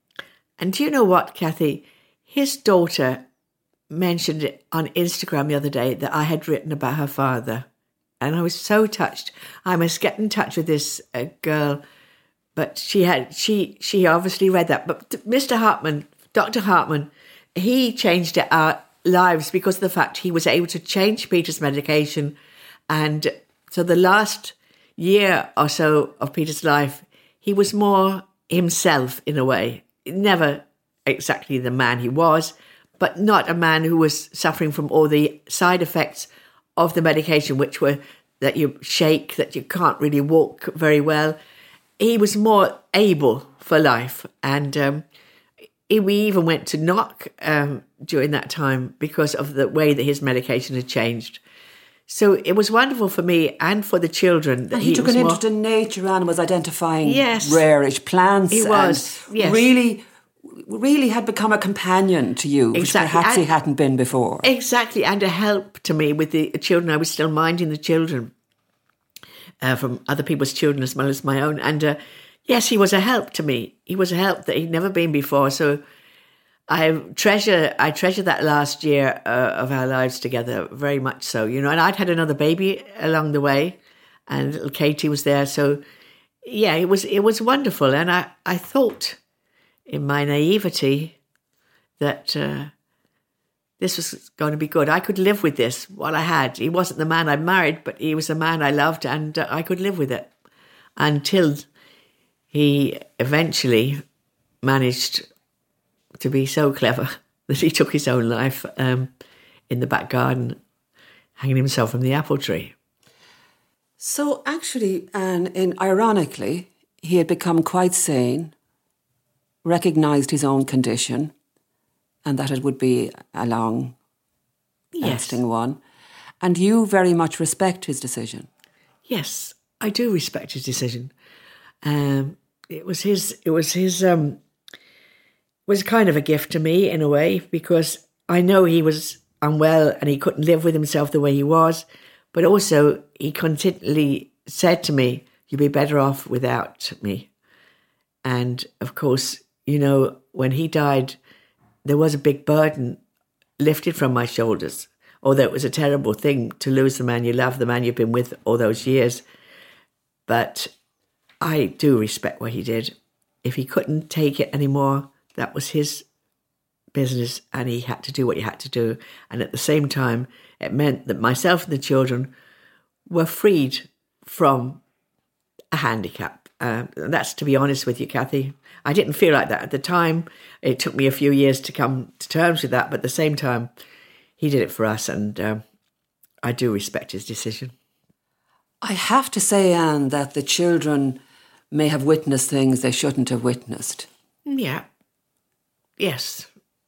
And do you know what, Kathy? His daughter mentioned it on Instagram the other day that I had written about her father. And I was so touched. I must get in touch with this uh, girl. But she had she she obviously read that. But Mister Hartman, Doctor Hartman, he changed our lives because of the fact he was able to change Peter's medication. And so the last year or so of Peter's life, he was more himself in a way. Never exactly the man he was, but not a man who was suffering from all the side effects of the medication, which were that you shake, that you can't really walk very well. He was more able for life. And um, we even went to knock um, during that time because of the way that his medication had changed. So it was wonderful for me and for the children. That and he, he took an more... interest in nature and was identifying yes, rarish plants. He was, and yes. Really, really had become a companion to you, exactly. which perhaps and, he hadn't been before. Exactly, and a help to me with the children. I was still minding the children uh, from other people's children as well as my own. And uh, yes, he was a help to me. He was a help that he'd never been before. So I treasure I treasure that last year uh, of our lives together very much so, you know. And I'd had another baby along the way, and little Katie was there. So yeah, it was it was wonderful. And I, I thought in my naivety that uh, this was going to be good. I could live with this, what I had. He wasn't the man I married, but he was the man I loved, and uh, I could live with it until he eventually managed to be so clever that he took his own life um, in the back garden, hanging himself from the apple tree. So actually, and in, ironically, he had become quite sane, recognised his own condition, and that it would be a long-lasting yes. one. And you very much respect his decision. Yes, I do respect his decision. Um, it was his... It was his... Um, was kind of a gift to me in a way, because I know he was unwell and he couldn't live with himself the way he was, but also he continually said to me, "You'd be better off without me." And of course, you know, when he died, there was a big burden lifted from my shoulders, although it was a terrible thing to lose the man you love, the man you've been with all those years. But I do respect what he did. If he couldn't take it anymore, that was his business, and he had to do what he had to do. And at the same time, it meant that myself and the children were freed from a handicap. Uh, and that's, to be honest with you, Kathy, I didn't feel like that at the time. It took me a few years to come to terms with that, but at the same time, he did it for us, and um, I do respect his decision. I have to say, Anne, that the children may have witnessed things they shouldn't have witnessed. Yeah. Yes.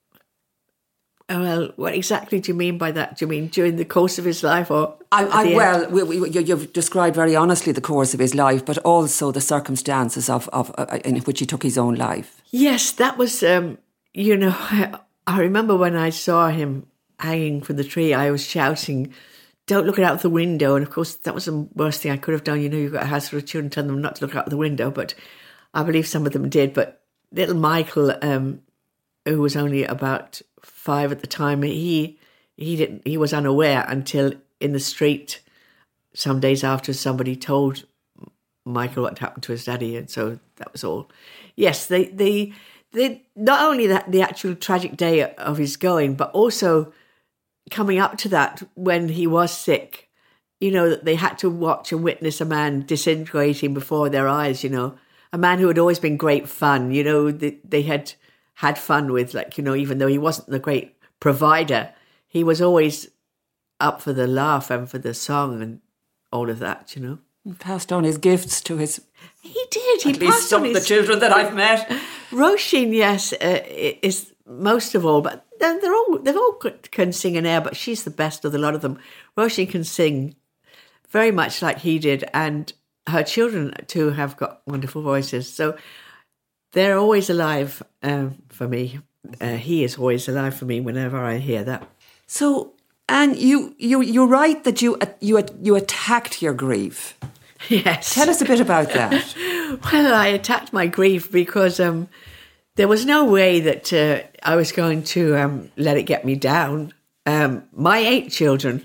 Well, what exactly do you mean by that? Do you mean during the course of his life, or I, I, well, we, we, you've described very honestly the course of his life, but also the circumstances of, of uh, in which he took his own life. Yes, that was, um, you know, I, I remember when I saw him hanging from the tree, I was shouting, "Don't look out the window." And of course, that was the worst thing I could have done. You know, you've got a house full of children, tell them not to look out the window, but I believe some of them did. But little Michael, um, who was only about five at the time, he he didn't he was unaware until in the street some days after somebody told Michael what happened to his daddy, and so that was all. Yes, they they they not only that the actual tragic day of his going, but also coming up to that when he was sick. You know, that they had to watch and witness a man disintegrating before their eyes. You know, a man who had always been great fun. You know, they, they had. had fun with, like, you know, even though he wasn't the great provider, he was always up for the laugh and for the song and all of that, you know. He passed on his gifts to his... He did. He at least some of the children that I've met. Roisin, yes, uh, is most of all, but they're, they're all, they've all can sing an air, but she's the best of the lot of them. Roisin can sing very much like he did, and her children too have got wonderful voices. So they're always alive um, for me. Uh, he is always alive for me whenever I hear that. So, Anne, you you you're right that you you you attacked your grief. Yes. Tell us a bit about that. Well, I attacked my grief because um, there was no way that uh, I was going to um, let it get me down. Um, my eight children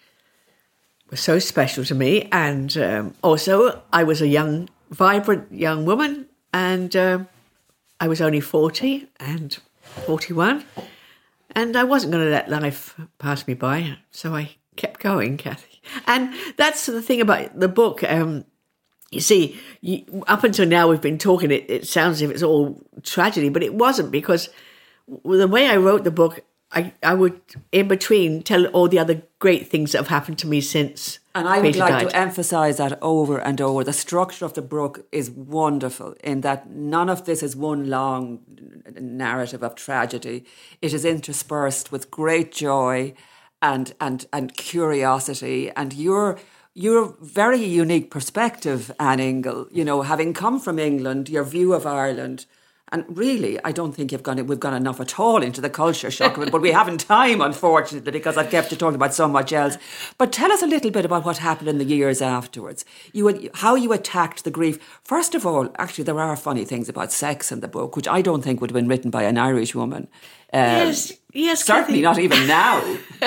were so special to me, and um, also I was a young, vibrant young woman, and Um, I was only forty and forty-one, and I wasn't going to let life pass me by, so I kept going, Kathy. And that's the thing about the book. Um, you see, you, up until now we've been talking, it, it sounds as if it's all tragedy, but it wasn't, because the way I wrote the book, I, I would, in between, tell all the other great things that have happened to me since And I would Peter like died. to emphasise that over and over. The structure of the book is wonderful in that none of this is one long narrative of tragedy. It is interspersed with great joy and and and curiosity. And your your very unique perspective, Anne Ingle, you know, having come from England, your view of Ireland. And really, I don't think you've gone, we've gone enough at all into the culture shock of it, but we haven't time, unfortunately, because I've kept you talking about so much else. But tell us a little bit about what happened in the years afterwards. You had, how you attacked the grief. First of all, actually, there are funny things about sex in the book, which I don't think would have been written by an Irish woman. Um, yes, yes. Certainly Kathy. not even now.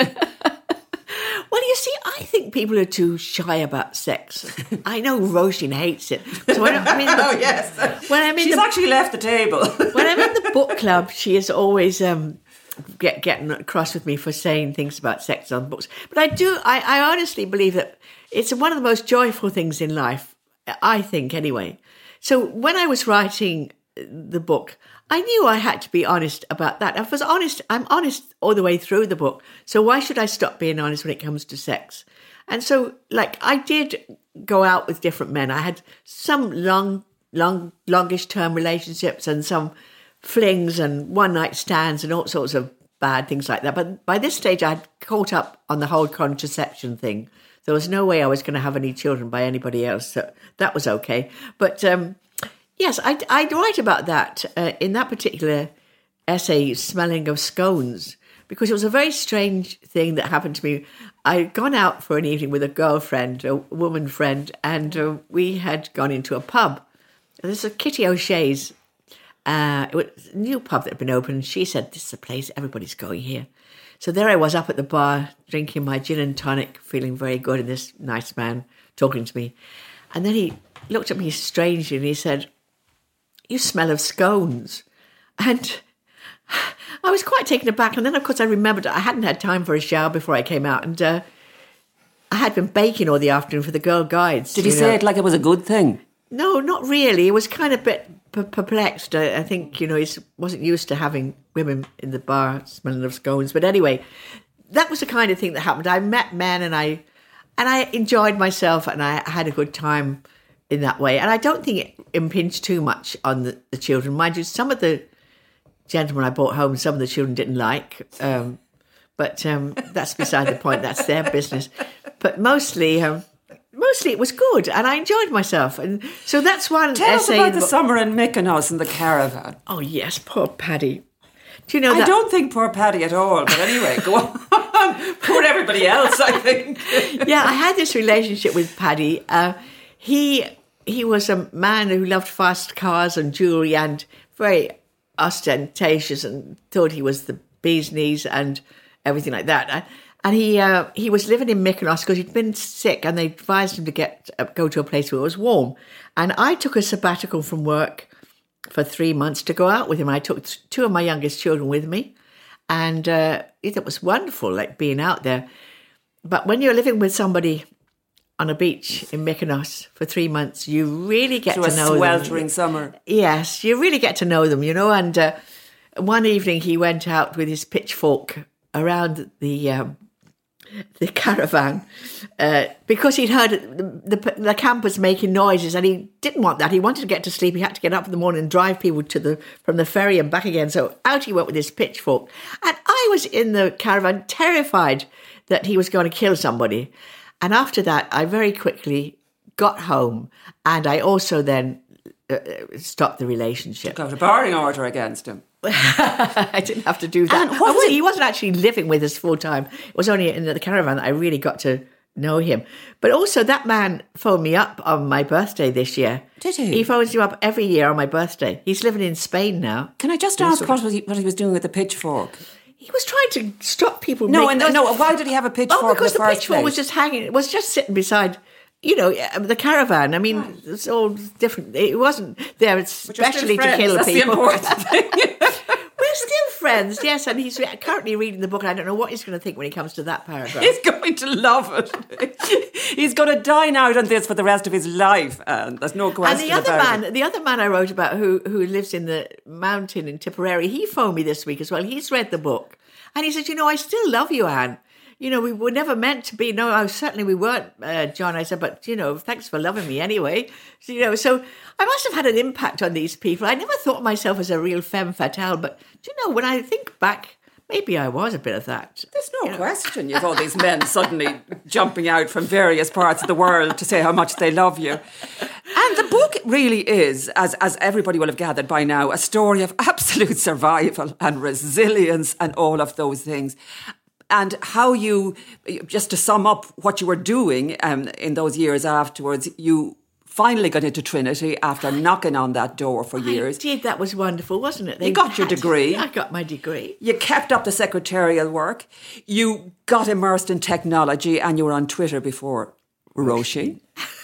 Well, you see, I think people are too shy about sex. I know Roisin hates it. So when I'm in the, Oh, yes. When I'm in She's the, actually left the table. when I'm in the book club, she is always um, get, getting across with me for saying things about sex on books. But I do, I, I honestly believe that it's one of the most joyful things in life, I think anyway. So when I was writing the book, I knew I had to be honest about that. I was honest. I'm honest all the way through the book. So why should I stop being honest when it comes to sex? And so, like, I did go out with different men. I had some long, long, longish term relationships and some flings and one night stands and all sorts of bad things like that. But by this stage, I'd caught up on the whole contraception thing. There was no way I was going to have any children by anybody else. So that was okay. But, um, yes, I, I write about that uh, in that particular essay, Smelling of Scones, because it was a very strange thing that happened to me. I'd gone out for an evening with a girlfriend, a woman friend, and uh, we had gone into a pub. There's a Kitty O'Shea's, uh, it was a new pub that had been opened, and she said, this is a place, everybody's going here. So there I was up at the bar, drinking my gin and tonic, feeling very good, and this nice man talking to me. And then he looked at me strangely and he said, you smell of scones. And I was quite taken aback. And then, of course, I remembered I hadn't had time for a shower before I came out. And uh, I had been baking all the afternoon for the Girl Guides. Did he say know. it like it was a good thing? No, not really. He was kind of a bit p- perplexed. I, I think, you know, he wasn't used to having women in the bar smelling of scones. But anyway, that was the kind of thing that happened. I met men and I, and I enjoyed myself and I had a good time in that way. And I don't think it impinged too much on the, the children. Mind you, some of the gentlemen I brought home, some of the children didn't like. Um, but um, that's beside the point. That's their business. But mostly, um, mostly it was good. And I enjoyed myself. And so that's one Tell essay. Tell us about the summer in Mykonos and the caravan. Oh, yes, poor Paddy. Do you know I that? don't think poor Paddy at all. But anyway, go on. Poor everybody else, I think. Yeah, I had this relationship with Paddy. Uh, he... He was a man who loved fast cars and jewellery and very ostentatious and thought he was the bee's knees and everything like that. And he uh, he was living in Mykonos because he'd been sick and they advised him to get uh, go to a place where it was warm. And I took a sabbatical from work for three months to go out with him. I took two of my youngest children with me. And uh, it was wonderful, like being out there. But when you're living with somebody on a beach in Mykonos for three months, you really get Through to know them. a sweltering summer. Yes, you really get to know them, you know. And uh, one evening he went out with his pitchfork around the um, the caravan uh, because he'd heard the, the, the campers making noises and he didn't want that. He wanted to get to sleep. He had to get up in the morning and drive people to the from the ferry and back again. So out he went with his pitchfork. And I was in the caravan terrified that he was going to kill somebody. And after that, I very quickly got home and I also then uh, stopped the relationship. Got a barring order against him. I didn't have to do that. And what was he wasn't actually living with us full time. It was only in the caravan that I really got to know him. But also that man phoned me up on my birthday this year. Did he? He phones you up every year on my birthday. He's living in Spain now. Can I just ask what, was he, what he was doing with the pitchfork? He was trying to stop people. No, making and no. Why did he have a pitchfork? Oh, because in the, the first pitchfork place? was just hanging. It was just sitting beside, you know, the caravan. I mean, right. It's all different. It wasn't there especially to kill That's people. The important thing. We're still friends, yes. And he's currently reading the book. I don't know what he's going to think when he comes to that paragraph. He's going to love it. He's going to dine out on this for the rest of his life, and there's no question And the other about man, it. the other man I wrote about, who who lives in the mountain in Tipperary, he phoned me this week as well. He's read the book. And he said, you know, I still love you, Anne. You know, we were never meant to be. No, I certainly we weren't, uh, John. I said, but, you know, thanks for loving me anyway. So, you know, so I must have had an impact on these people. I never thought of myself as a real femme fatale, but, do you know, when I think back, maybe I was a bit of that. There's no you know? question. You have all these men suddenly jumping out from various parts of the world to say how much they love you. And the book really is, as, as everybody will have gathered by now, a story of absolute survival and resilience and all of those things. And how you, just to sum up what you were doing um, in those years afterwards, you finally got into Trinity after knocking on that door for years. I did. That was wonderful, wasn't it? They you got your had, degree. I got my degree. You kept up the secretarial work. You got immersed in technology, and you were on Twitter before Roisin.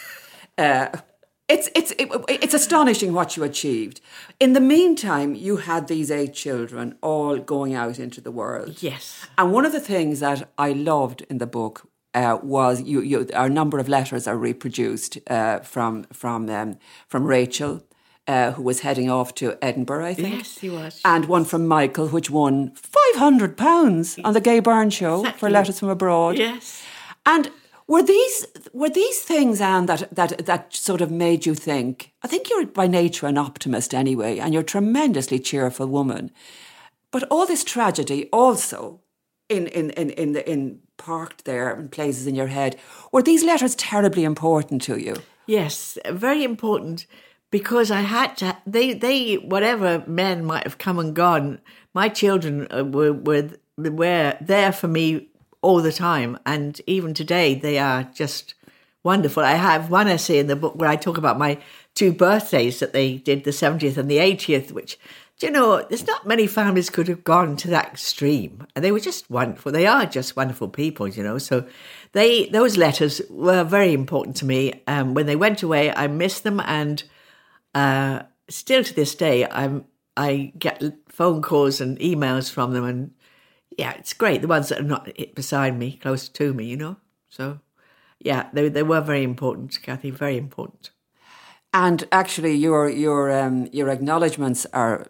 uh, it's it's it, it's astonishing what you achieved. In the meantime, you had these eight children all going out into the world. Yes. And one of the things that I loved in the book uh, was you, you. Our number of letters are reproduced uh, from from um, from Rachel, uh, who was heading off to Edinburgh, I think. Yes, he was. And one from Michael, which won five hundred pounds on the Gay Byrne show Exactly. for Letters from Abroad. Yes. And were these were these things, Anne, that, that, that sort of made you think, I think you're by nature an optimist anyway, and you're a tremendously cheerful woman. But all this tragedy also in in, in, in, the, in parked there in places in your head, were these letters terribly important to you? Yes, very important, because I had to, they, they whatever men might have come and gone, my children were, were, were there for me all the time. And even today, they are just wonderful. I have one essay in the book where I talk about my two birthdays that they did, the seventieth and the eightieth, which, do you know, there's not many families could have gone to that extreme. And they were just wonderful. They are just wonderful people, you know. So they those letters were very important to me. Um, when they went away, I missed them. And uh, still to this day, I'm I get phone calls and emails from them. And yeah, it's great. The ones that are not beside me, close to me, you know. So yeah, they they were very important, Kathy, very important. And actually, your your um, your acknowledgements are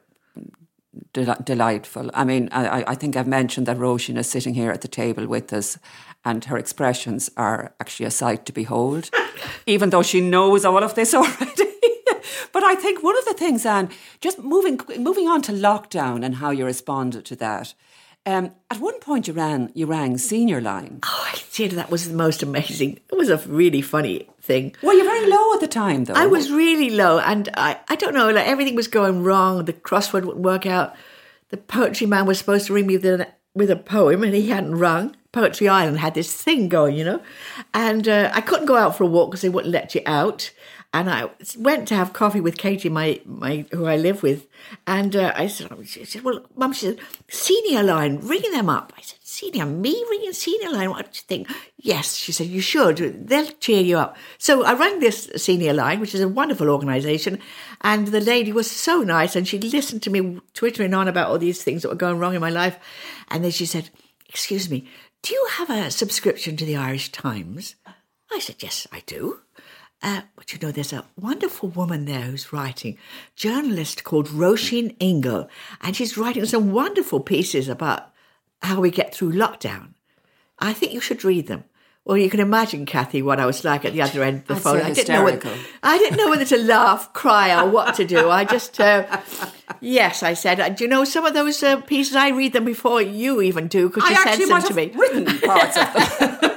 del- delightful. I mean, I, I think I've mentioned that Roisin is sitting here at the table with us, and her expressions are actually a sight to behold, even though she knows all of this already. But I think one of the things, Anne, just moving moving on to lockdown and how you responded to that. Um, at one point, you ran you rang Senior Line. Oh, I did. That was the most amazing. It was a really funny thing. Were you very low at the time, though? I was really low, and I, I don't know, like everything was going wrong. The crossword wouldn't work out. The poetry man was supposed to ring me with a, with a poem, and he hadn't rung. Poetry Island had this thing going, you know, and uh, I couldn't go out for a walk because they wouldn't let you out. And I went to have coffee with Katie, my, my who I live with, and uh, I said, she said, well, Mum, she said, Senior Line, ringing them up. I said, Senior, me ringing Senior Line? What do you think? Yes, she said, you should. They'll cheer you up. So I rang this Senior Line, which is a wonderful organisation, and the lady was so nice, and she listened to me twittering on about all these things that were going wrong in my life. And then she said, excuse me, do you have a subscription to the Irish Times? I said, yes, I do. Uh, but you know, there's a wonderful woman there who's writing, journalist called Roisin Ingle, and she's writing some wonderful pieces about how we get through lockdown. I think you should read them. Well, you can imagine, Kathy, what I was like at the other end of the That's phone. so I didn't know whether, I didn't know whether to laugh, cry, or what to do. I just, uh, yes, I said, uh, do you know some of those uh, pieces? I read them before you even do, because you sent them to me. I actually might have written parts of them.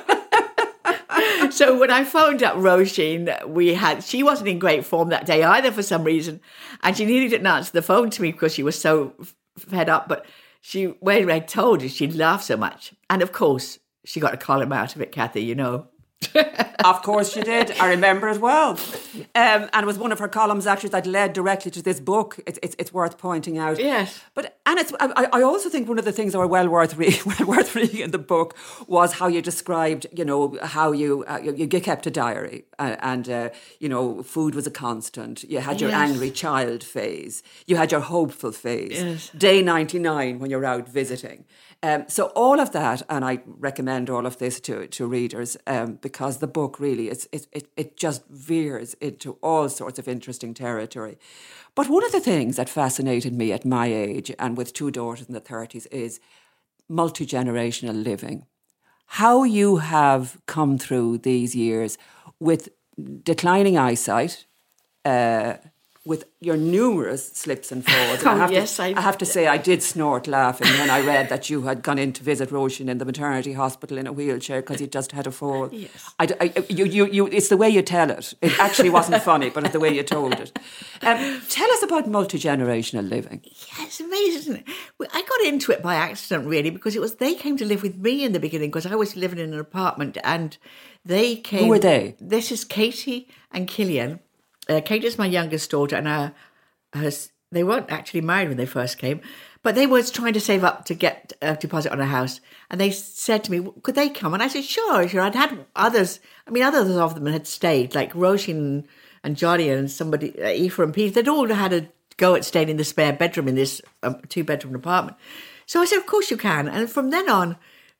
So when I phoned up Roisin, we had she wasn't in great form that day either for some reason, and she nearly didn't answer the phone to me because she was so fed up. But she, when I told her, she'd laugh so much, and of course she got a column out of it, Kathy. You know. Of course she did. I remember it well. Um, and it was one of her columns actually that led directly to this book. It's it's, it's worth pointing out. Yes. But and it's I, I also think one of the things that were well worth reading, well worth reading in the book was how you described, you know, how you uh, you, you kept a diary uh, and uh, you know, food was a constant. You had your Yes. angry child phase. You had your hopeful phase. Yes. Day ninety-nine when you're out visiting. Um, so all of that, and I recommend all of this to to readers um, because the book really it's, it it it just veers into all sorts of interesting territory. But one of the things that fascinated me at my age and with two daughters in the thirties is multi-generational living. How you have come through these years with declining eyesight, uh, with your numerous slips and falls. Oh, I have yes, to, I- I have to say I did snort laughing when I read that you had gone in to visit Roisin in the maternity hospital in a wheelchair because you just had a fall. Yes. I, I, you, you, you, it's the way you tell it. It actually wasn't funny, but it's the way you told it. Um, tell us about multi-generational living. Yeah, it's amazing, isn't it? Well, I got into it by accident, really, because it was they came to live with me in the beginning because I was living in an apartment and they came... Who were they? This is Katie and Killian. Uh, Kate is my youngest daughter, and uh, her, they weren't actually married when they first came, but they were trying to save up to get a deposit on a house. And they said to me, could they come? And I said, sure, sure. I'd had others, I mean, others of them had stayed, like Roisin and Johnny and somebody, uh, Aoife and Peter. They'd all had a go at staying in the spare bedroom in this um, two-bedroom apartment. So I said, of course you can. And from then on,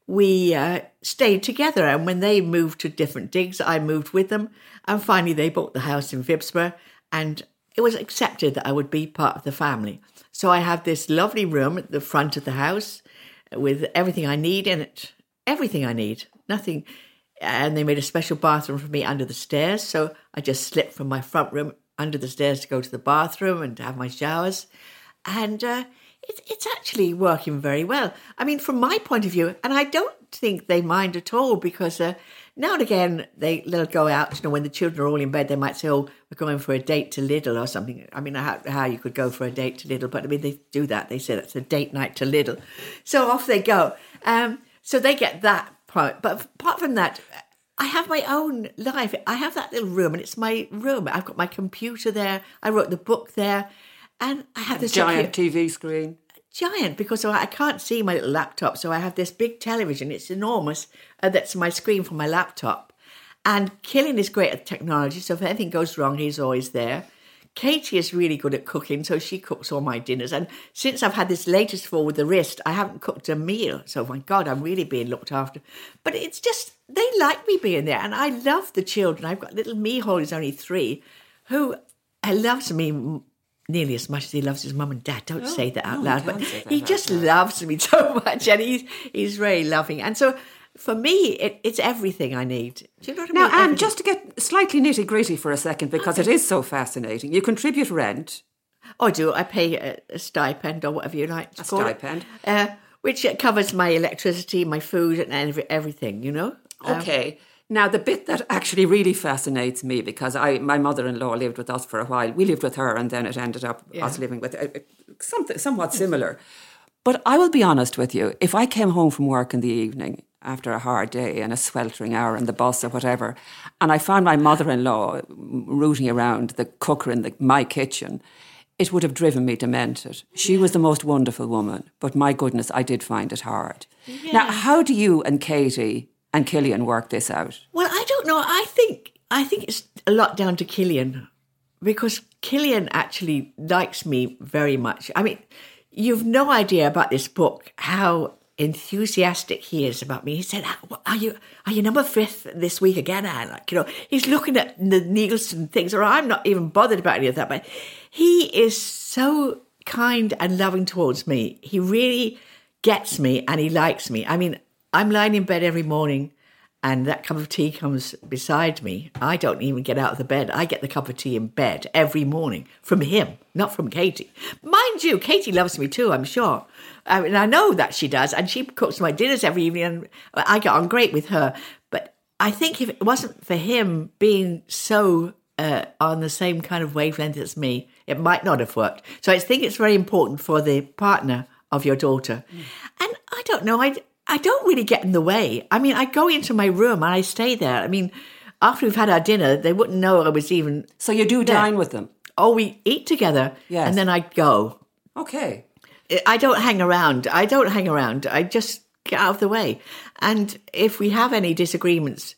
we uh, stayed together. And when they moved to different digs, I moved with them. And finally, they bought the house in Phibsborough. And it was accepted that I would be part of the family. So I have this lovely room at the front of the house with everything I need in it. Everything I need. Nothing. And they made a special bathroom for me under the stairs. So I just slipped from my front room under the stairs to go to the bathroom and to have my showers. And uh, it, it's actually working very well. I mean, from my point of view, and I don't think they mind at all because uh, now and again they, they'll go out, you know, when the children are all in bed, they might say, oh, we're going for a date to Lidl or something. I mean, how, how you could go for a date to Lidl, but I mean, they do that. They say that's a date night to Lidl. So off they go. Um, so they get that part. But apart from that, I have my own life. I have that little room and it's my room. I've got my computer there. I wrote the book there. And I have this Giant T V screen. Giant, because I can't see my little laptop. So I have this big television. It's enormous. Uh, that's my screen for my laptop. And Killian is great at technology. So if anything goes wrong, he's always there. Katie is really good at cooking. So she cooks all my dinners. And since I've had this latest fall with the wrist, I haven't cooked a meal. So my God, I'm really being looked after. But it's just, they like me being there. And I love the children. I've got little Mihal, who's only three, who loves me nearly as much as he loves his mum and dad. Don't Oh, say that out no, loud. you But can't say that he out just loud. loves me so much. And he's, he's very loving. And so for me, it, it's everything I need. Do you know what I Now, mean? Anne, Everything. just to get slightly nitty-gritty for a second, because it is so fascinating. You contribute rent. I do. I pay a, a stipend or whatever you like to A call stipend. it. Uh, which covers my electricity, my food and every, everything, you know? Um, Okay. Now, the bit that actually really fascinates me, because I, my mother-in-law lived with us for a while. We lived with her and then it ended up Yeah. us living with uh, something somewhat similar. But I will be honest with you. If I came home from work in the evening after a hard day and a sweltering hour on the bus or whatever, and I found my mother-in-law rooting around the cooker in the, my kitchen, it would have driven me demented. She was the most wonderful woman, but my goodness, I did find it hard. Now, how do you and Katie and Killian work this out? Well, I don't know. I think I think it's a lot down to Killian because Killian actually likes me very much. I mean, you've no idea about this book how enthusiastic he is about me. He said, "Are you are you number fifth this week again, Anne?" Like, you know, he's looking at the Nielsen things, or I'm not even bothered about any of that. But he is so kind and loving towards me. He really gets me and he likes me. I mean, I'm lying in bed every morning and that cup of tea comes beside me. I don't even get out of the bed. I get the cup of tea in bed every morning from him, not from Katie. Mind you, Katie loves me too, I'm sure. I mean, I know that she does, and she cooks my dinners every evening, and I get on great with her. But I think if it wasn't for him being so uh, on the same kind of wavelength as me, it might not have worked. So I think it's very important for the partner of your daughter. Mm. And I don't know, I... I don't really get in the way. I mean, I go into my room and I stay there. I mean, after we've had our dinner, they wouldn't know I was even... So you do there. dine with them? Oh, we eat together, Yes. and then I go. Okay. I don't hang around. I don't hang around. I just get out of the way. And if we have any disagreements,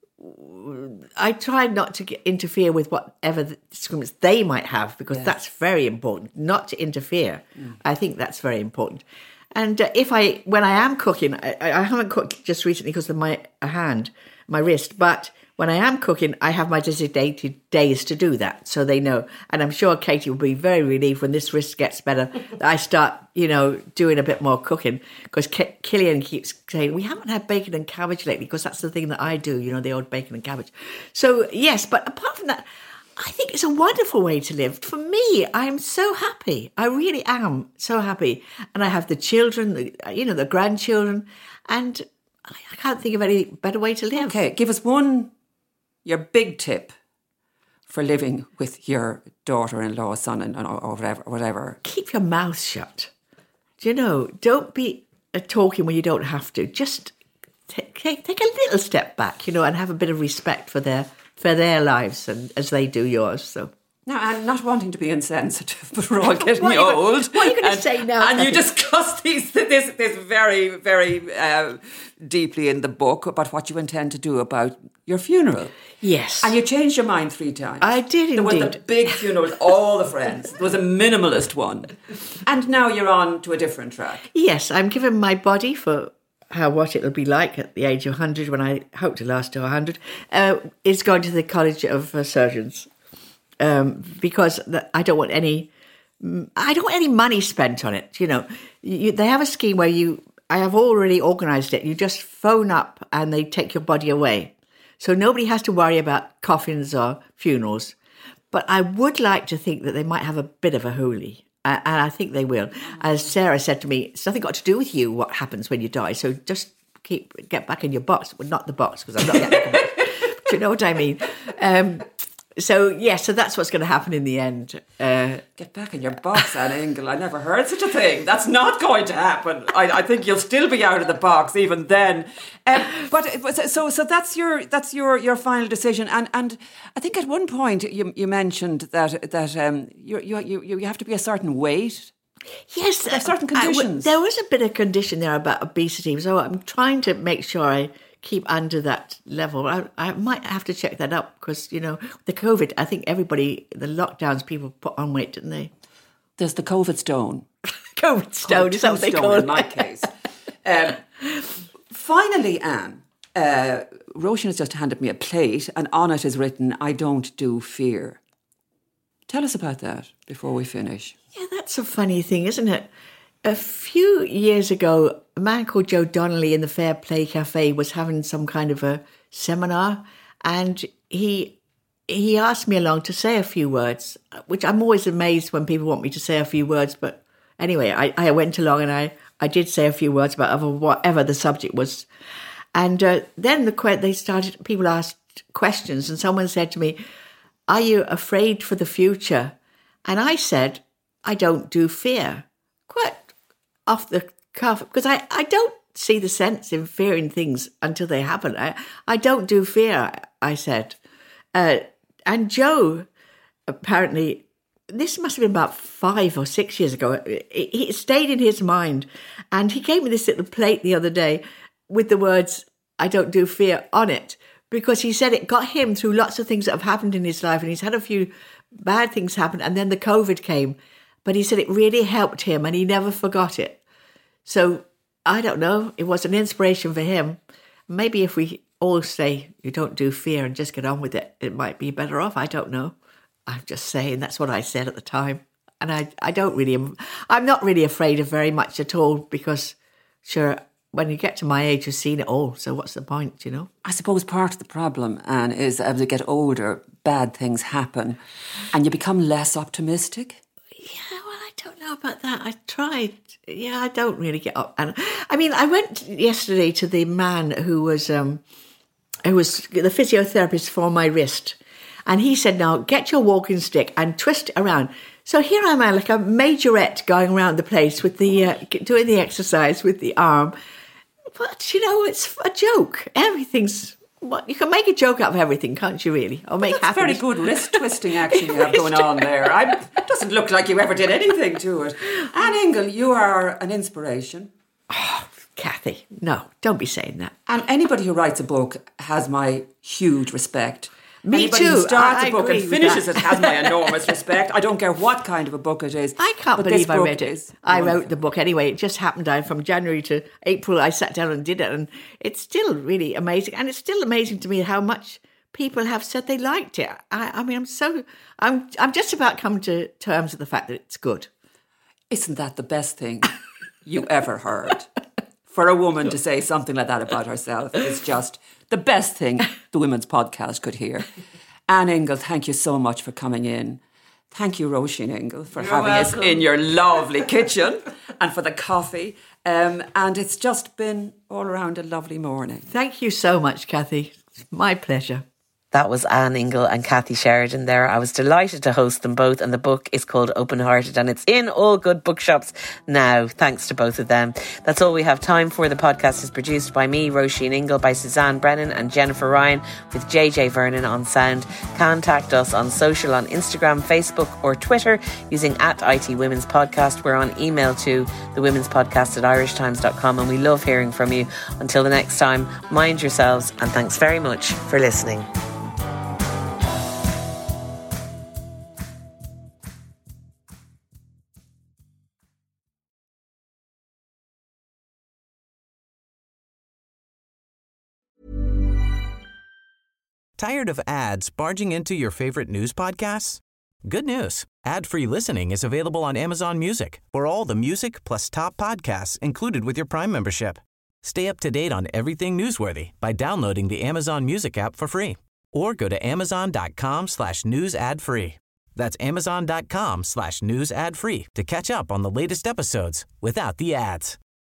I try not to get, interfere with whatever the disagreements they might have, because Yes. that's very important, not to interfere. Mm. I think that's very important. And uh, if I, when I am cooking, I, I haven't cooked just recently because of my hand, my wrist, but when I am cooking, I have my designated days to do that, so they know. And I'm sure Katie will be very relieved when this wrist gets better that I start, you know, doing a bit more cooking. Because K- Killian keeps saying, we haven't had bacon and cabbage lately, because that's the thing that I do, you know, the old bacon and cabbage. So, yes, but apart from that, I think it's a wonderful way to live. For me, I'm so happy. I really am so happy. And I have the children, the, you know, the grandchildren, and I, I can't think of any better way to live. Okay, give us one, your big tip for living with your daughter-in-law, son, or, or whatever, whatever. Keep your mouth shut. Do you know, don't be uh, talking when you don't have to. Just take, take, take a little step back, you know, and have a bit of respect for their for their lives and as they do yours. So. Now, I'm not wanting to be insensitive, but we're all getting what old. Gonna, what are you going to say now? And you discuss these, this, this very, very uh, deeply in the book about what you intend to do about your funeral. Yes. And you changed your mind three times. I did indeed. There was the big funeral with all the friends. There was a minimalist one. And now you're on to a different track. Yes, I'm giving my body for how what it'll be like at the age of one hundred, when I hope to last to one hundred, uh, is going to the College of uh, Surgeons. Um, because I don't want any, I don't want any money spent on it. You know, you, they have a scheme where you, I have already organised it. You just phone up and they take your body away. So nobody has to worry about coffins or funerals. But I would like to think that they might have a bit of a holy. Uh, and I think they will. As Sarah said to me, it's nothing got to do with you, what happens when you die. So just keep get back in your box. Well, not the box, because I'm not getting back in the box. But you know what I mean? Um, so, yes, yeah, so that's what's going to happen in the end. Uh, Get back in your box, Anne Ingle. I never heard such a thing. That's not going to happen. I, I think you'll still be out of the box even then. Um, but so so that's your that's your, your final decision. And and I think at one point you you mentioned that that um you you you you have to be a certain weight. Yes, there are certain conditions. I, there was a bit of condition there about obesity, so I'm trying to make sure I keep under that level. I, I might have to check that up because, you know, the COVID, I think everybody, the lockdowns, people put on weight, didn't they? There's the COVID stone. COVID stone, COVID is that what they call it? In my case. um, finally, Anne, uh, Roshan has just handed me a plate and on it is written, I don't do fear. Tell us about that before we finish. Yeah, that's a funny thing, isn't it? A few years ago, a man called Joe Donnelly in the Fair Play Cafe was having some kind of a seminar, and he he asked me along to say a few words, which I'm always amazed when people want me to say a few words. But anyway, I, I went along and I, I did say a few words about other, whatever the subject was. And uh, then the they started, people asked questions, and someone said to me, are you afraid for the future? And I said, I don't do fear. Quite off the cuff, because I, I don't see the sense in fearing things until they happen. I, I don't do fear, I said. Uh, and Joe, apparently, this must have been about five or six years ago, it, it stayed in his mind. And he gave me this little plate the other day with the words, I don't do fear, on it, because he said it got him through lots of things that have happened in his life, and he's had a few bad things happen, and then the COVID came. But he said it really helped him and he never forgot it. So, I don't know, it was an inspiration for him. Maybe if we all say you don't do fear and just get on with it, it might be better off. I don't know. I'm just saying that's what I said at the time. And I, I don't really, I'm not really afraid of very much at all because, sure, when you get to my age, you've seen it all. So what's the point, you know? I suppose part of the problem, Anne, is as you get older, bad things happen and you become less optimistic. Yeah, well, I don't know about that. I tried. Yeah, I don't really get up. And I mean, I went yesterday to the man who was um, who was the physiotherapist for my wrist, and he said, "Now get your walking stick and twist it around." So here I am, like a majorette, going around the place with the uh, doing the exercise with the arm. But you know, it's a joke. Everything's. Well, you can make a joke out of everything, can't you, really? Or make That's very good wrist-twisting action you have going on there. I, it doesn't look like you ever did anything to it. Anne Ingle, you are an inspiration. Oh, Kathy, no, don't be saying that. And anybody who writes a book has my huge respect. Me Anybody too. who starts I a book and finishes it has my enormous respect. I don't care what kind of a book it is. I can't but believe this I book read it. is I wonderful. wrote the book anyway. It just happened. I from January to April, I sat down and did it, and it's still really amazing. And it's still amazing to me how much people have said they liked it. I, I mean, I'm so I'm I'm just about come to terms with the fact that it's good. Isn't that the best thing you ever heard? For a woman to say something like that about herself is just the best thing the Women's Podcast could hear. Anne Ingle, thank you so much for coming in. Thank you, Roisin Ingle, for You're having welcome. us in your lovely kitchen and for the coffee. Um, and it's just been all around a lovely morning. Thank you so much, Kathy. It's my pleasure. That was Anne Ingle and Kathy Sheridan there. I was delighted to host them both, and the book is called Open Hearted and it's in all good bookshops now, thanks to both of them. That's all we have time for. The podcast is produced by me, Roisin Ingle, by Suzanne Brennan and Jennifer Ryan, with J J Vernon on sound. Contact us on social on Instagram, Facebook or Twitter using at I T Women's Podcast. We're on email to the women's podcast at irish times dot com, and we love hearing from you. Until the next time, mind yourselves, and thanks very much for listening. Tired of ads barging into your favorite news podcasts? Good news. Ad-free listening is available on Amazon Music for all the music plus top podcasts included with your Prime membership. Stay up to date on everything newsworthy by downloading the Amazon Music app for free or go to amazon.com slash news ad free. That's amazon.com slash news ad free to catch up on the latest episodes without the ads.